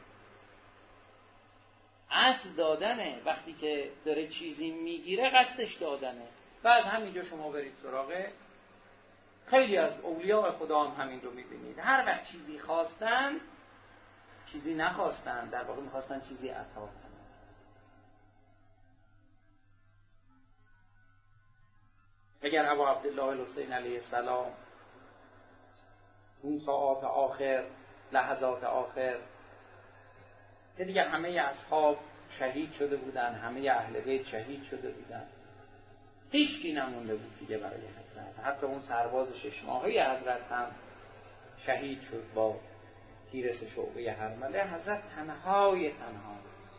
اصل دادنه. وقتی که داره چیزی میگیره قصدش دادنه. و از همینجا شما برید سراغ خیلی از اولیاء خدا هم همین رو میبینید. هر وقت چیزی خواستن، چیزی نخواستن، در واقع میخواستن چیزی عطا کنن. اگر ابا عبدالله الحسین علیه السلام اون ساعات آخر، لحظات آخر که دیگه همه اصحاب شهید شده بودن، همه اهل بیت شهید شده بودن، هیچ کی نمونده بود دیگه برای حضرت. حتی اون سرباز شش ماهه حضرت هم شهید شد با تیرس شعبه هرمله. حضرت تنهای تنها.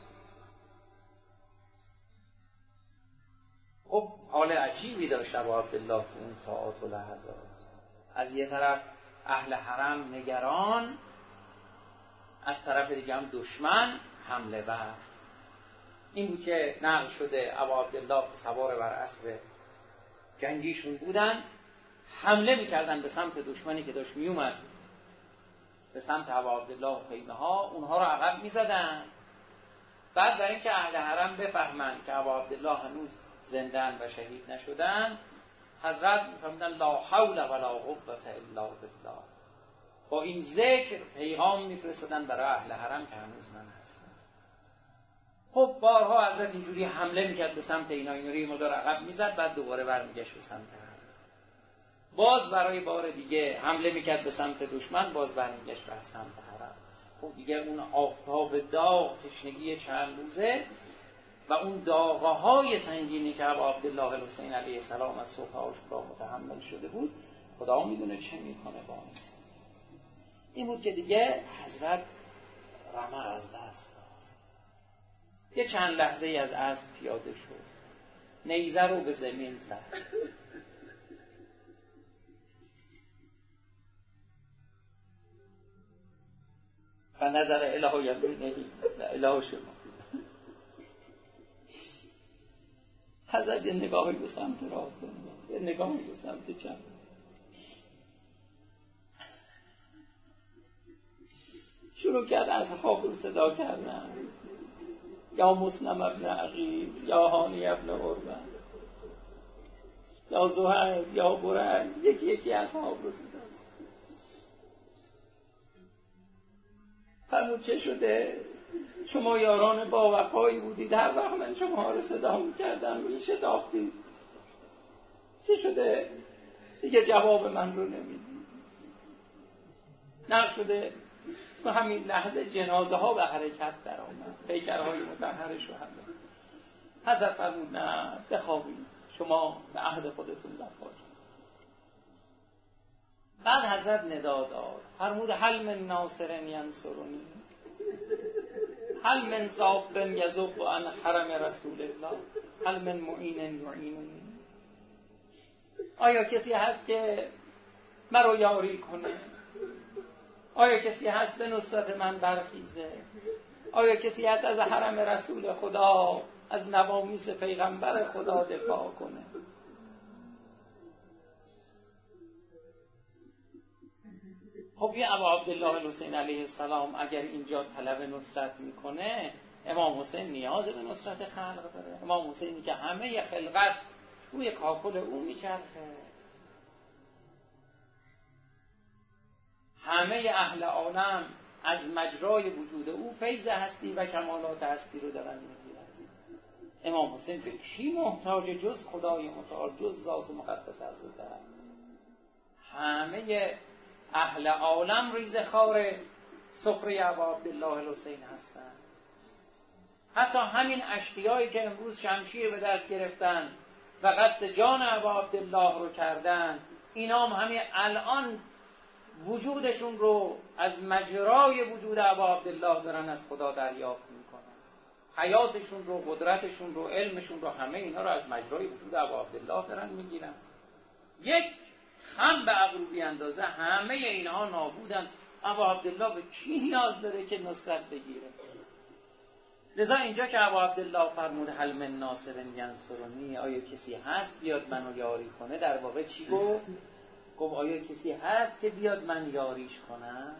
خب حال عجیبی داشت ابا عبدالله تو اون ساعات و لحظات. از یه طرف اهل حرم نگران، از طرف دیگه هم دشمن حمله بر. این بود که نقل شده ابا عبدالله سوار بر اسب جنگیشون بودن، حمله میکردن به سمت دشمنی که داشت میومد به سمت ابا عبدالله و خیمه ها، اونها رو عقب میزدن. بعد برای اینکه اهل حرم بفهمن که ابا عبدالله هنوز زندن و شهید نشدن، حضرت میفهمیدن لا حول ولا قوة الا بالله. با این ذکر پیغام میفرستدن برای اهل حرم که هنوز من هستم. خب بارها حضرت اینجوری حمله میکرد به سمت اینا، اینا رو یه مقدار عقب میزد، بعد دوباره برمیگشت به سمت حرم. باز برای بار دیگه حمله میکرد به سمت دشمن، باز برمیگشت به سمت حرم. خب دیگه اون آفتاب داغ، تشنگی چند روزه و اون داغه های سنگینی که ابا عبدالله الحسین علیه السلام از صبح عاشورا متحمل شده بود، خدا میدونه چه میکنه با انسان. این بود که دیگه حضرت رمق از دست داد. یه چند لحظه ای از اسب پیاده شد، نیزه رو به زمین زد. و نظر اله یمینه اله شما. حضرت یه نگاهی به سمت راست داد، یه نگاهی به سمت چپ. شروع کرد اصحاب رو صدا کردن، یا مسلم ابن عقیل، یا هانی ابن عربه، یا زهیر، یا برهل. یکی یکی اصحاب رو صدا کرد. فرمود چه شده؟ شما یاران با وفایی بودید، هر وقت من شما رو صدا میکردم میشتاختید. چه شده؟ دیگه جواب من رو نمیدید. نقل شده و همین لحظه جنازه ها به حرکت در آمد، پیکرهای مطهرش رو حمله. حضرت فرمود نه بخوابید، شما به عهد خودتون وفا کنید. بعد حضرت ندا داد، فرمود هل من ناصر ینصرنی، هل من ذاب یذب عن حرم رسول الله، هل من معین یعیننی. آیا کسی هست که مرا یاری کنه؟ آیا کسی هست به نصرت من برخیزه؟ آیا کسی هست از حرم رسول خدا، از نوامیس پیغمبر خدا دفاع کنه؟ خب این ابا عبدالله الحسین علیه السلام اگر اینجا طلب نصرت میکنه، امام حسین نیاز به نصرت خلق داره. امام حسینی که همه خلقت روی کاکل او میچرخه، همه اهل عالم از مجرای وجود او فیض هستی و کمالات هستی رو دارن میگیرن. امام حسین به کی محتاج جز خدای متعال، جز ذات مقدس حضرت علی؟ همه اهل عالم ریزخوار سفره ابا عبدالله الحسین هستند. حتی همین اشقیایی که امروز شمشیر به دست گرفتن و قصد جان ابا عبدالله رو کردن، اینا هم همین الان وجودشون رو از مجرای وجود ابا عبدالله دارن از خدا دریافت میکنن. حیاتشون رو، قدرتشون رو، علمشون رو، همه اینا رو از مجرای وجود ابا عبدالله دارن میگیرن. یک خم به ابرو بیاندازه همه اینها نابودن. ابا عبدالله به کی نیاز داره که نصرت بگیره؟ لذا اینجا که ابا عبدالله فرمود هل من ناصر ینصرنی، آیا کسی هست بیاد منو یاری کنه، در واقع چی گفت؟ گفت آیا کسی هست که بیاد من یاریش کنم؟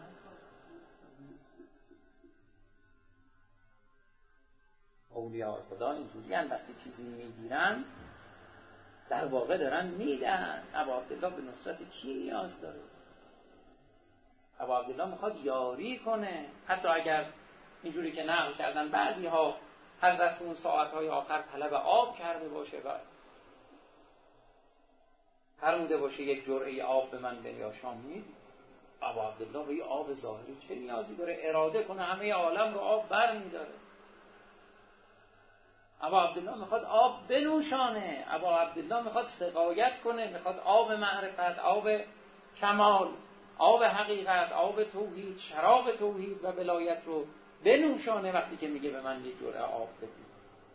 اولیاء خدا اینجوری هم وقتی چیزی میگیرن در واقع دارن میدن. ابا عبدالله به نصرت کی نیاز داره؟ ابا عبدالله میخواد یاری کنه. حتی اگر اینجوری که نقل کردن بعضی ها حضرت اون ساعتهای آخر طلب آب کرده باشه و فرموده باشه یک جرعه آب به من بیاشامید، ابا عبدالله به یه آب ظاهری چه نیازی داره؟ اراده کنه همه عالم رو آب بر میداره. ابا عبدالله میخواد آب بنوشانه. ابا عبدالله میخواد سقایت کنه، میخواد آب معرفت، آب کمال، آب حقیقت، آب توحید، شراب توحید و ولایت رو بنوشانه. وقتی که میگه به من یک جرعه آب بدید،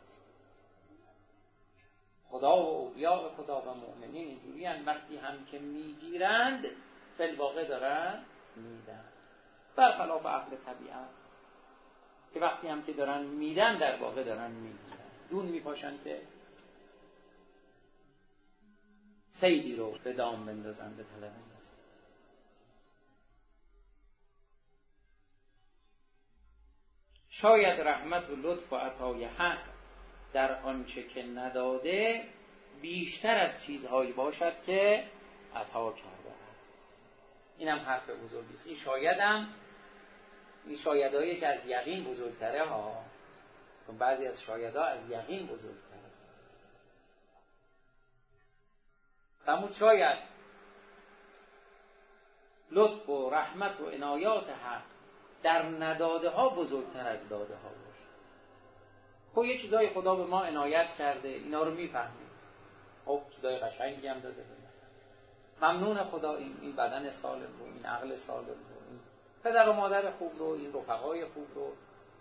خدا و اولیاء خدا و مؤمنین اینجوری هستند، وقتی هم که میگیرند فی الواقع دارن میدن، برخلاف اهل طبیعت که وقتی هم که دارن میدن در واقع دارن میگیرن. دون میپاشن که صیدی رو به دام بندازن، به طلب اندازن. شاید رحمت و لطف و عطای حق در آنچه که نداده بیشتر از چیزهایی باشد که عطا کرده است. این هم حرف بزرگی است. این شاید هم این شایدهایی که از یقین بزرگتره ها، چون بعضی از شایدها از یقین بزرگتره. فرمود شاید لطف و رحمت و عنایات حق در نداده ها بزرگتر از داده ها باشه. خب یه چیزای خدا به ما عنایت کرده، اینا رو میفهمیم. خب چیزای قشنگی هم داده به ما. ممنون خدا این این بدن سالم رو، این عقل سالم رو، این پدر و مادر خوب رو، این رفقای خوب رو،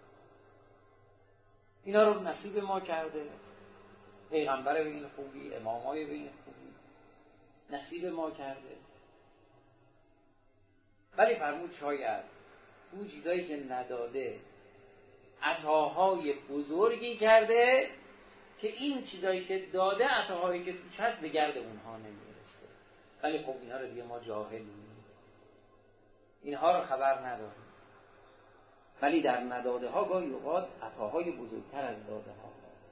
اینا رو نصیب ما کرده. پیغمبر به این خوبی، امامای به این خوبی نصیب ما کرده. ولی فرمود شاید اون چیزایی که نداده عطاهای بزرگی کرده که این چیزایی که داده عطاهایی که توش هست به گرد اونها نمیرسه. ولی خب اینها رو دیگه ما جاهلیم، اینها رو خبر نداریم. ولی در نداده ها گاهی اوقات عطاهای بزرگتر از داده ها،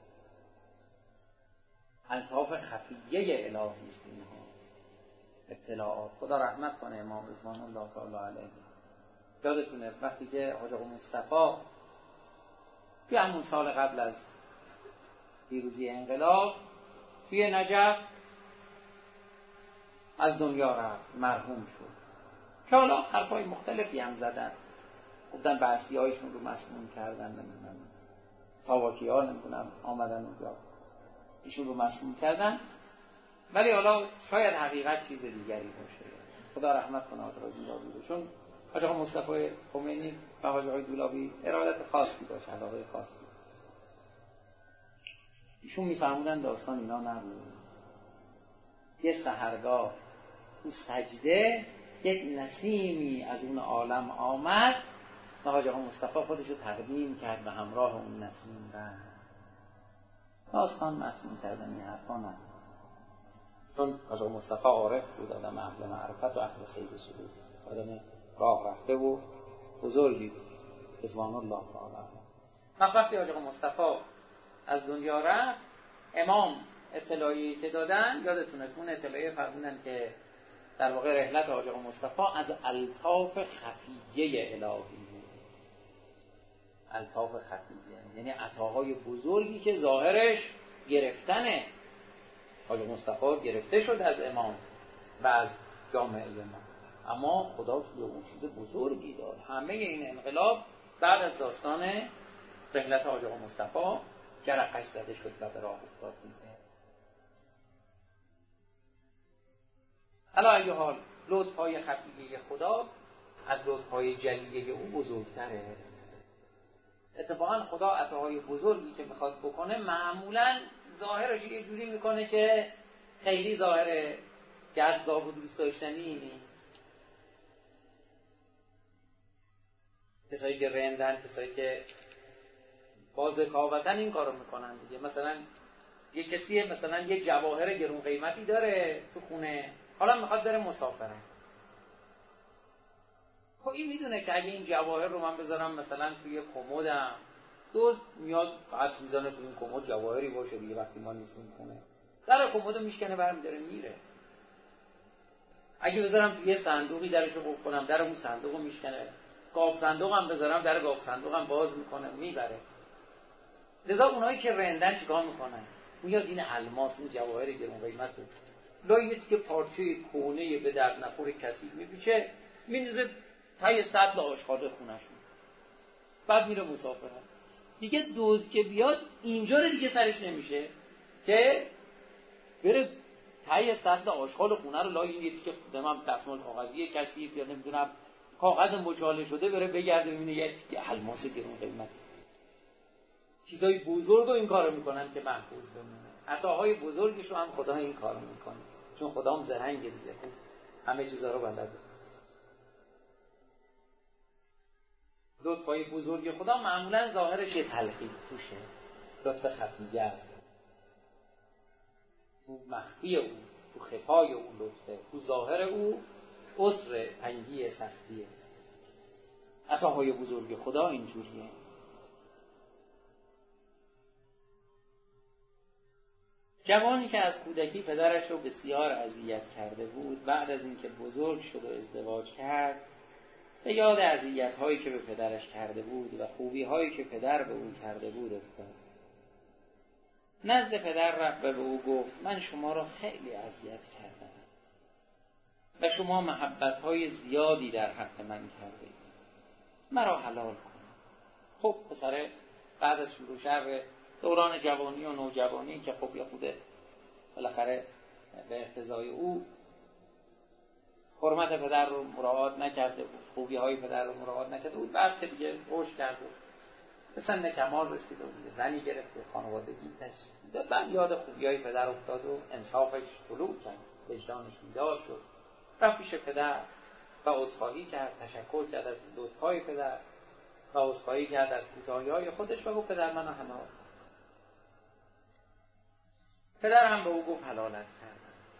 الطاف خفیه الهی است اینها، اطلاعات. خدا رحمت کنه امام رضوان الله تعالی علیه. یادتونه وقتی که حاج آقا مصطفی توی همون سال قبل از پیروزی انقلاب توی نجف از دنیا رفت، مرحوم شد، که حالا حرفای مختلفی هم زدن، گفتن بعثی هایشون رو مسموم کردن، نمیدونم ساواکی ها نمیدونم آمدن اونجا ایشون رو مسموم کردن. ولی حالا شاید حقیقت چیز دیگری باشه. خدا رحمت کنه آقای راضی، چون حاج آقا مصطفی خمینی و حاج آقای دولابی ارادت خاصی داشت، علاقه خاصی. ایشون میفهمودن داستان اینا نبود. یه سحرگاه تو سجده یک نسیمی از اون عالم آمد و حاج آقا مصطفی خودش رو تقدیم کرد به همراه اون نسیم. و داستان مسئول کردن این حرفا نه، چون حاج آقا مصطفی عارف بود، آدم اهل معرفت و اهل سید سلوک، آدم راه رفته و بزرگی بود رضوان الله تعالی. وقتی حاج آقا مصطفی از دنیا رفت، امام اطلاعی که دادن، یادتونه اون اطلاعی فرمودن که در واقع رحلت حاج آقا مصطفی از الطاف خفیه الهی بود. الطاف خفیه یعنی عطاهای بزرگی که ظاهرش گرفتنه. حاج آقا مصطفی گرفته شد از امام و از جامعه ما، اما خدا توی اون چیز بزرگی داد. همه این انقلاب بعد از داستان رحلت حاج آقا مصطفی جرقش زده شد و به راه افتاد میده. علا ای حال لطف‌های خفیه خدا از لطف‌های جلیه او بزرگتره. اتفاقا خدا عطاهای بزرگی که میخواد بکنه معمولاً ظاهرش یه جوری میکنه که خیلی ظاهر جذاب و دوست داشتنی نیست. کسایی که رندن، کسایی که باز کاوتن این کارو میکنن دیگه. مثلا یه کسیه مثلا یه جواهر گرون قیمتی داره تو خونه، حالا میخواد بره مسافرت. خب این میدونه که اگه این جواهر رو من بذارم مثلا توی کمدم، دوست میاد قطع میزنه تو این کمد جواهری باشه دیگه، وقتی ما نیستیم خونه در کمدو میشکنه برمی داره میره. اگه بذارم توی صندوقی درشو قفل کنم، در اون صندوقو میشکنه. گاف صندوق هم بذارم، در گاف صندوق هم باز میکنه میبره. لذا اونایی که رندن چیکار میکنن؟ میاد این الماس، این جواهر گرون قیمتو لای که پارچه کونه به درد نخور کسی میپیچه، میندازه تای سطل آشغال خونه‌شون، بعد میره مسافرت. دیگه دوز که بیاد اینجا رو دیگه سرش نمیشه که بره تای سطل آشغال خونه رو لای این که دمم دستمال کاغذی کسی یا نمیدونم کاغذ مچاله شده بره بگرده ببینه یه تیکه الماس گرون قیمت. چیزای بزرگ رو این کارو میکنن که محفوظ بمونه. عطاهای بزرگش رو هم خدا این کارو میکنه، چون خدا هم زرنگه دیگه، همه چیزا رو بلده. لطفای بزرگ خدا معمولا ظاهرش یه تلخی توشه، لطف خفیه است. تو مخفی او، تو خفای او لطفه، تو ظاهر او عسر، تنگی، سختیه. عطاهای بزرگ خدا اینجوریه. جوانی که از کودکی پدرش رو بسیار اذیت کرده بود، بعد از اینکه بزرگ شد و ازدواج کرد، به یاد اذیت‌هایی که به پدرش کرده بود و خوبی‌هایی که پدر به او کرده بود افتاد. نزد پدر رفت و به او گفت من شما را خیلی اذیت کردم و شما محبت‌های زیادی در حق من کردید. مرا حلال کن. خب پسر بعد از شروع شر دوران جوانی و نوجوانی که خب یه خوده بالاخره به اقتضای او حرمت پدر رو مراعات نکرده بود، خوبی های پدر رو مراعات نکرده بود، بعد که دیگه رشد کرد و به سن کمال رسید و دیگه زنی گرفت و خانوادگی تشکیل، بعد یاد خوبی های پدر افتاد و انصافش طلوع کرد، وجدانش بیدار شد، رفت پیش پدر و عذرخواهی کرد، تشکر کرد از لطف‌های پدر و عذرخواهی کرد از کوتاهی‌های خودش و گفت پدر منو حلال. پدر هم به او گفت حلالت کردم.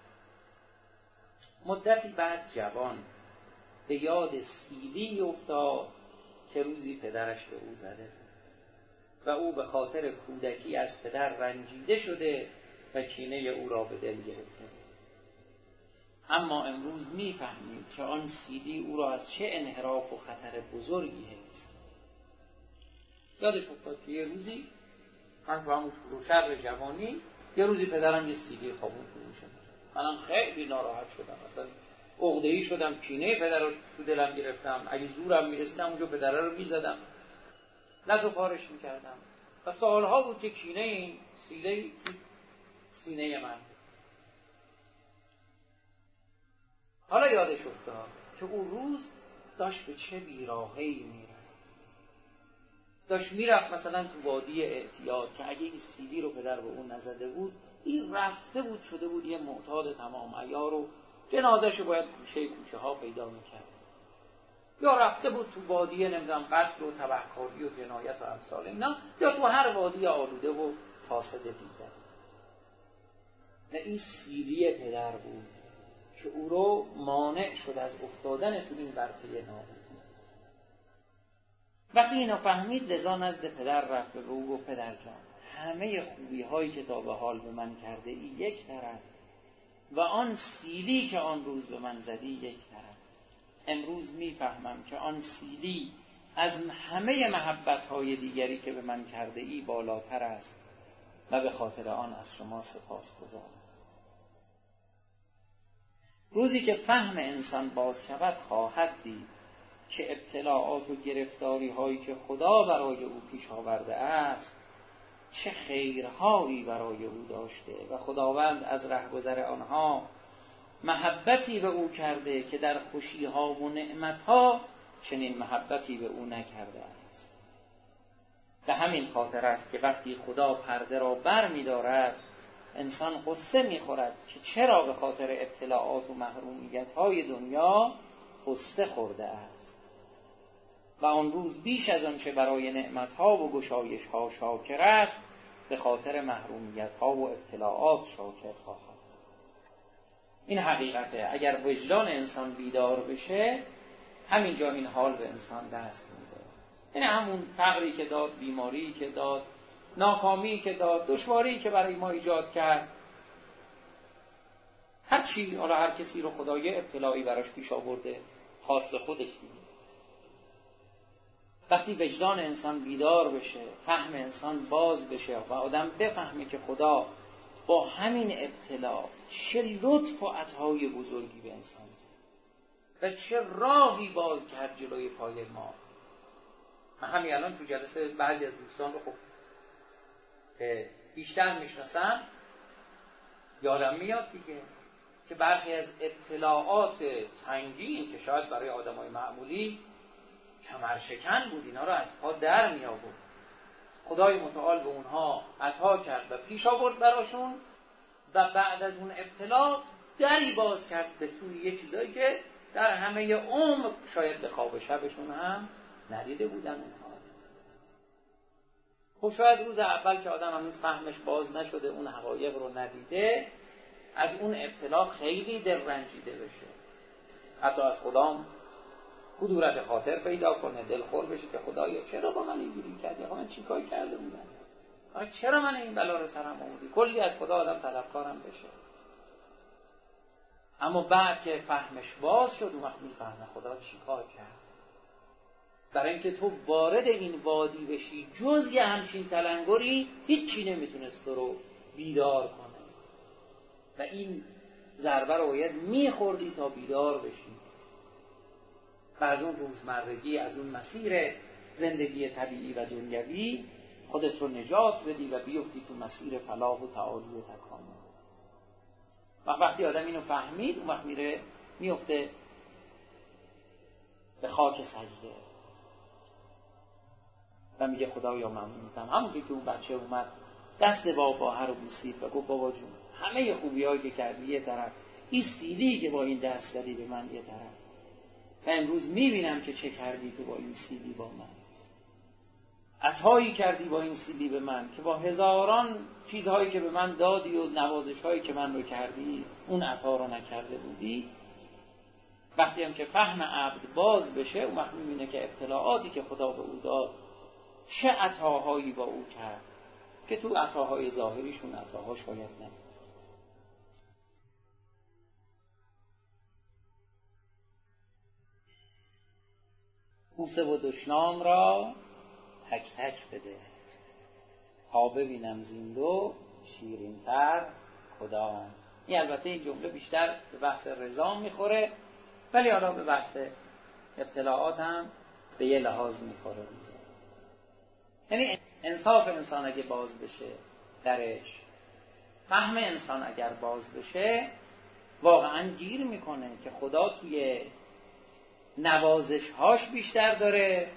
مدتی بعد جوان به یاد سیلی افتاد که روزی پدرش به او زده و او به خاطر کودکی از پدر رنجیده شده و کینه او را به دل گرفته. اما امروز می‌فهمیم که آن سیلی او را از چه انحراف و خطر بزرگی حفظ. یادش افتاد که یه روزی من با همون شروع جوانی یه روزی پدرم یه سیلی خوابون فروشه. منم خیلی ناراحت شدم، اصلا عقده‌ای شدم، کینه پدر رو تو دلم گرفتم، اگه زورم میرسیدم اونجا پدر رو میزدم، لط و پارش میکردم و سالها بود که کینه این سیله تو سینه من. حالا یادش افتاد که اون روز داشت به چه بیراهه‌ای میره. داشت میرفت مثلا تو وادی اعتیاد که اگه این سیلی رو پدر به اون نزده بود، این رفته بود شده بود یه معتاد تمام عیار و جنازه‌شو باید گوشه کوچه ها پیدا میکرد. یا رفته بود تو وادی نمیدونم قتل و تبهکاری و جنایت و امثال اینا، یا تو هر وادی آلوده و فاسد دیگر. نه این سیلی پدر بود که او رو مانع شد از افتادن تو این ورطه نابودی. وقتی اینو فهمید لذا نزد پدر رفت، به او گفت پدر جان، همه خوبی هایی که تا به حال به من کرده ای یک طرف و آن سیلی که آن روز به من زدی یک طرف. امروز میفهمم که آن سیلی از همه محبت های دیگری که به من کرده ای بالاتر است و به خاطر آن از شما سپاس گزارم. روزی که فهم انسان باز شود خواهد دید که ابتلاعات و گرفتاری هایی که خدا برای او پیش آورده است چه خیرهایی برای او داشته و خداوند از رهگذر آنها محبتی به او کرده که در خوشی‌ها و نعمت‌ها چنین محبتی به او نکرده است. به همین خاطر است که وقتی خدا پرده را بر می‌دارد انسان قصه می‌خورد که چرا به خاطر ابتلاعات و محرومیت‌های دنیا قصه خورده است و آن روز بیش از آن چه برای نعمت‌ها و گشایش‌ها شاکر است به خاطر محرومیت‌ها و ابتلاعات شاکر خواهد. این حقیقته. اگر وجدان انسان بیدار بشه همینجا این حال به انسان دست میده. این همون فقری که داد، بیماری که داد، ناکامی که داد، دشواری که برای ما ایجاد کرد، هر چی، حالا هر کسی رو خدا یه ابتلایی براش پیش آورده خاص خودش میده. وقتی وجدان انسان بیدار بشه، فهم انسان باز بشه و آدم بفهمه که خدا با همین ابتلا چه لطف و عطای بزرگی به انسان و چه راهی باز کرد جلوی پای ما. من همین الان تو جلسه بعضی از دوستان رو خب که بیشتر میشناسم یادم میاد دیگه که برخی از اطلاعات سنگین که شاید برای آدمای معمولی کمرشکن بود، اینا رو از پا در می آورد. خدای متعال به اونها عطا کرد و پیش آورد براشون و بعد از اون ابتلا دری باز کرد به سوی یه چیزایی که در همه عمر شاید به خواب شبشون هم ندیده بودن اونها. خب شاید روز اول که آدم هنوز فهمش باز نشده، اون حقایق رو ندیده، از اون ابتلا خیلی دل رنجیده بشه، حتی از خدا کدورت خاطر پیدا کنه، دلخور بشه که خدایا چرا با من اینجوری کردی؟ آقا من چی کاری کرده بودم؟ آقا چرا من این بلا رو سرم آوردی؟ کلی از خدا آدم طلبکارم بشه. اما بعد که فهمش باز شد اون وقت میفهمه خدا چی کار کرد. برای اینکه تو وارد این وادی بشی جز یه همچین تلنگری هیچی نمیتونست تو رو بیدار کنه و این ضربه رو باید میخوردی تا بیدار بشی و از اون روزمرگی، از اون مسیر زندگی طبیعی و دنیوی خودت رو نجات بدی و بیفتی تو مسیر فلاح و تعالی و تکامل. و وقتی آدم اینو فهمید اون وقت میره میفته به خاک سجده و میگه خدایا ممنونم. همونطور که اون بچه اومد دست بابا رو بوسید و گفت بابا جون همه خوبیایی که کردی یه طرف، این سیلی که با این دست زدی به من یه طرف، و امروز میبینم که چه کردی تو با این سیلی با من، عطایی کردی با این سیلی به من که با هزاران چیزهایی که به من دادی و نوازشهایی که من رو کردی اون عطا رو نکرده بودی. وقتی هم که فهم عبد باز بشه اون وقت میبینه که ابتلاعاتی که خدا به او داد چه عطاهایی با او کرد که تو عطاهای ظاهریشون عطاهاش باید نه. بوسه و دشنام را تک تک بده تا ببینم زیندو شیرین‌تر کدام. این البته این جمله بیشتر به بحث رضا میخوره ولی حالا به بحث ابتلاعات هم به یه لحاظ میخوره. یعنی انصاف انسان اگه باز بشه درش، فهم انسان اگر باز بشه، واقعا گیر میکنه که خدا توی نوازش هاش بیشتر داره،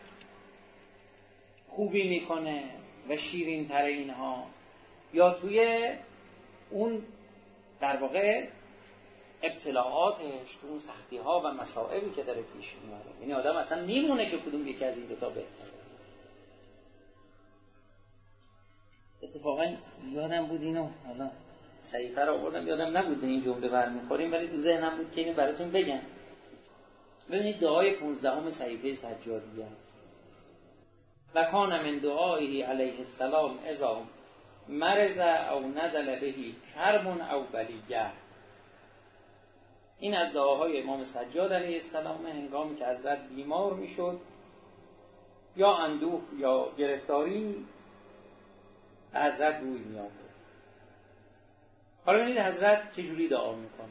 خوبی میکنه و شیرین تر اینها، یا توی اون در واقع ابتلاعاتش، تو اون سختی ها و مصائبی که داره پیش میاره. یعنی آدم اصلا میمونه که کدوم یکی از این دوتا بهتره. اتفاقا یادم بود اینو، حالا صحیفه رو آوردم یادم نبود به این جمله برمیخوریم، ولی تو ذهنم بود که اینو براتون بگم. ببینید دعای پونزدهم صحیفه سجادیه است. و کان من دعایی علیه السلام اذا مرض او نزل بهی کرب او بلیه. این از دعاهای امام سجاد علیه السلام هنگامی که حضرت بیمار میشد یا اندوه یا گرفتاری به حضرت روی می آورد. حالا ببینید حضرت چجوری دعا میکنه.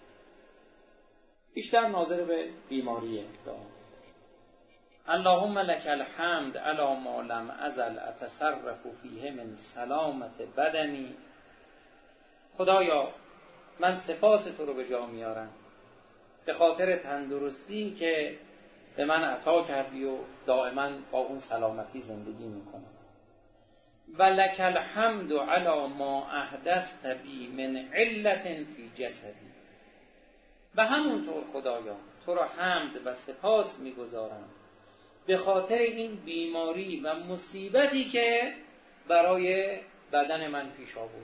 بیشتر ناظر به بیماری دعا. اللهم لك الحمد علی ما لم ازل اتصرف فیه من سلامت بدنی. خدایا من سپاس تو رو به جا میارم به خاطر تندرستی که به من عطا کردی و دائما با اون سلامتی زندگی میکنم. و لک الحمد علی ما احدثت بی من علت فی جسدی. و همونطور خدایا تو را حمد و سپاس میگذارم به خاطر این بیماری و مصیبتی که برای بدن من پیش آورد.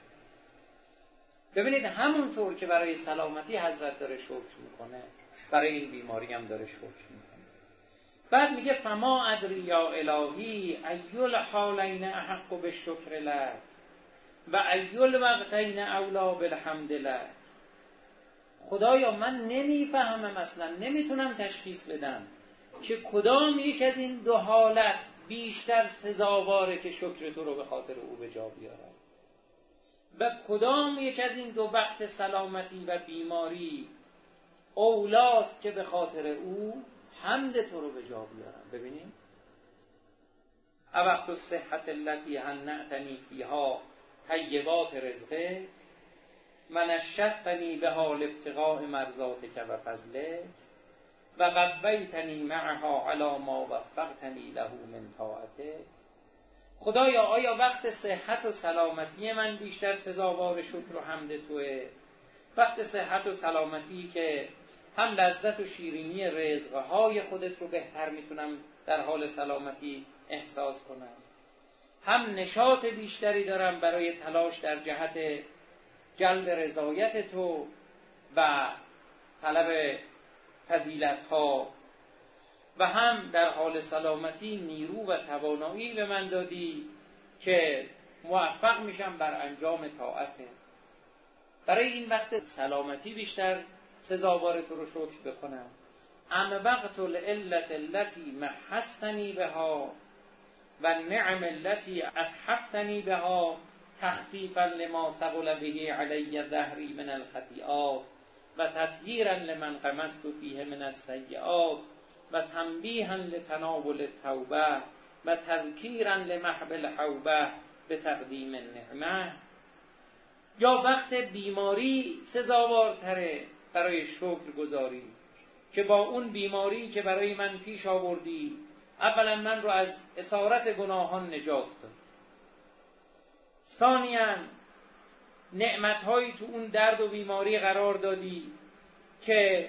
ببینید همونطور که برای سلامتی حضرت داره شکر میکنه، برای این بیماری هم داره شکر میکنه. بعد میگه فما ادری یا الهی ایل حالین احق بالشکر لک و ایل وقتین اولا بالحمد لک. خدایا من نمیفهمم، اصلا نمیتونم تشخیص بدم که کدام یک از این دو حالت بیشتر سزاواره که شکر تو رو به خاطر او به جا بیارم و کدام یک از این دو وقت سلامتی و بیماری اولاست که به خاطر او حمد تو رو به جا بیارم. ببینیم اوقت الصحت التي هنأتنی فیها طیبات رزقه و نشطنی بها لابتغاء مرضاتک و فضلک و قویتنی معها علی ما وفقتنی له من طاعتک. خدایا آیا وقت صحت و سلامتی من بیشتر سزاوار شکر و حمد توه؟ وقت صحت و سلامتی که هم لذت و شیرینی رزقهای خودت رو بهتر میتونم در حال سلامتی احساس کنم، هم نشاط بیشتری دارم برای تلاش در جهت جلب رضایت تو و طلب فضیلت‌ها، و هم در حال سلامتی نیرو و توانایی به من دادی که موفق میشم بر انجام طاعته. برای این وقت سلامتی بیشتر سزاوار تو رو شکر بکنم. ام وقت العلت التي محستنی بها و نعم التي اتحفتنی بها تخفیفا لما ثقل به علی ظهری من الخطیئات و تطهیرا لمن غمست فیه من السیئات و تنبیها لتناول التوبه و تذکیرا لمحو الحوبه به تقدیم النعمه. یا وقت بیماری سزاوارتره برای شکر گزاری که با اون بیماری که برای من پیش آوردی اولا من رو از اسارت گناهان نجات داد، ثانیاً نعمت‌هایی تو اون درد و بیماری قرار دادی که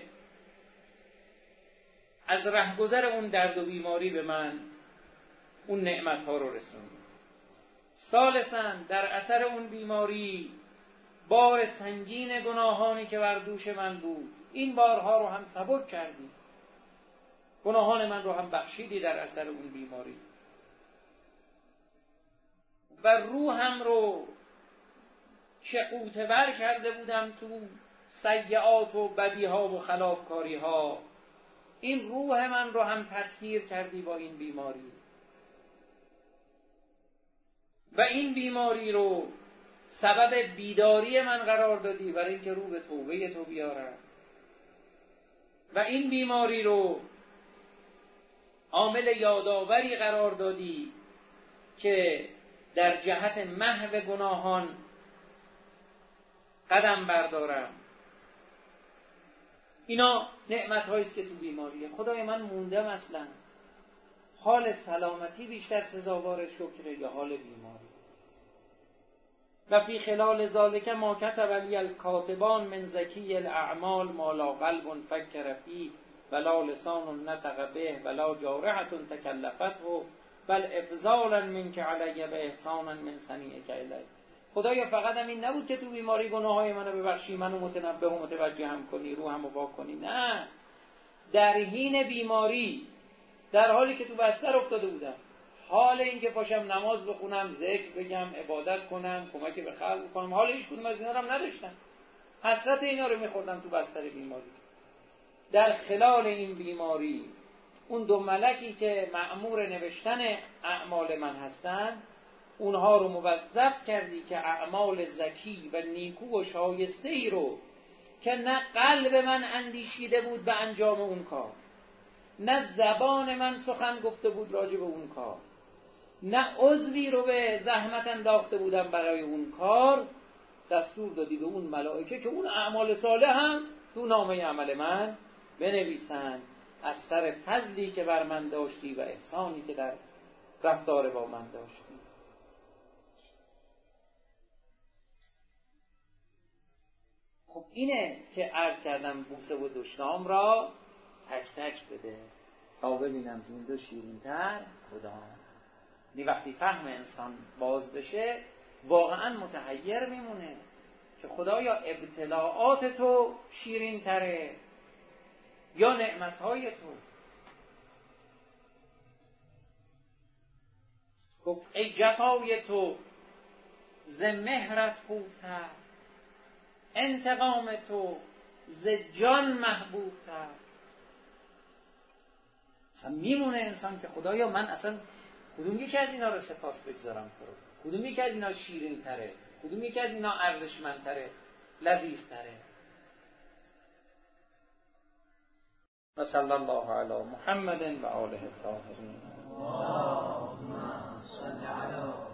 از رهگذر اون درد و بیماری به من اون نعمت‌ها رو رسوندی. ثالثاً در اثر اون بیماری بار سنگین گناهانی که بر دوش من بود این بارها رو هم سبک کردی، گناهان من رو هم بخشیدی در اثر اون بیماری، و روحم رو که قوته بر کرده بودم تو سیئات و بدیها و خلافکاریها، این روح من رو هم تطهیر کردی با این بیماری، و این بیماری رو سبب بیداری من قرار دادی برای اینکه رو به توبه تو بیارم، و این بیماری رو عامل یادآوری قرار دادی که در جهت محو گناهان قدم بردارم، اینا نعمت‌هایی است که تو بیماریه. خدای من موندم اصلا حال سلامتی بیشتر سزاوار شکر یا حال بیماری؟ و فی خلال ذالک ما کتب لی الکاتبان من زکی الاعمال ما لا قلب فکر فیه ولا لسان نطق به ولا جارحة تکلفته بل افضالا منک علی و احسانا من صنیعک الی. خدایا فقط هم این نبود که تو بیماری گناههای منو ببخشی، منو متنبه و متوجه هم کنی، روحمو پاک کنی، نه، در حین بیماری، در حالی که تو بستر افتاده بودم، حال این که پاشم نماز بخونم، ذکر بگم، عبادت کنم، کمک به خلق کنم، حال هیچ کدوم از اینا رو هم نداشتم. حسرت اینا رو میخوردم تو بستر بیماری. در خلال این بیماری اون دو ملکی که مأمور نوشتن اعمال من هستن، اونها رو موظف کردی که اعمال زکی و نیکو و شایسته ای رو که نه قلب من اندیشیده بود به انجام اون کار، نه زبان من سخن گفته بود راجع به اون کار، نه عضوی رو به زحمت انداخته بودم برای اون کار، دستور دادی به اون ملائکه که اون اعمال صالح هم تو نامه عمل من بنویسن، از سر فضلی که بر من داشتی و احسانی که در رفتار با من داشتی. خب اینه که عرض کردم بوسه و دشنام را تک تک بده تا ببینم زنده و شیرین‌تر کدام. یعنی وقتی فهم انسان باز بشه واقعا متحیر میمونه که خدایا ابتلاعات تو شیرین‌تره یا نعمت‌های تو. خب ای جفای تو ز مهرت خوبتر، انتقام تو ز جان محبوبتر. اصلا میمونه انسان که خدایا من اصلا کدوم یکی از اینا رو سپاس بگذارم تو رو، کدوم یکی از اینا شیرین تره، کدوم یکی از اینا ارزشمندتره، لذیذ تره. و صلی الله علی محمد و آله الطاهرین. اللهم صل علی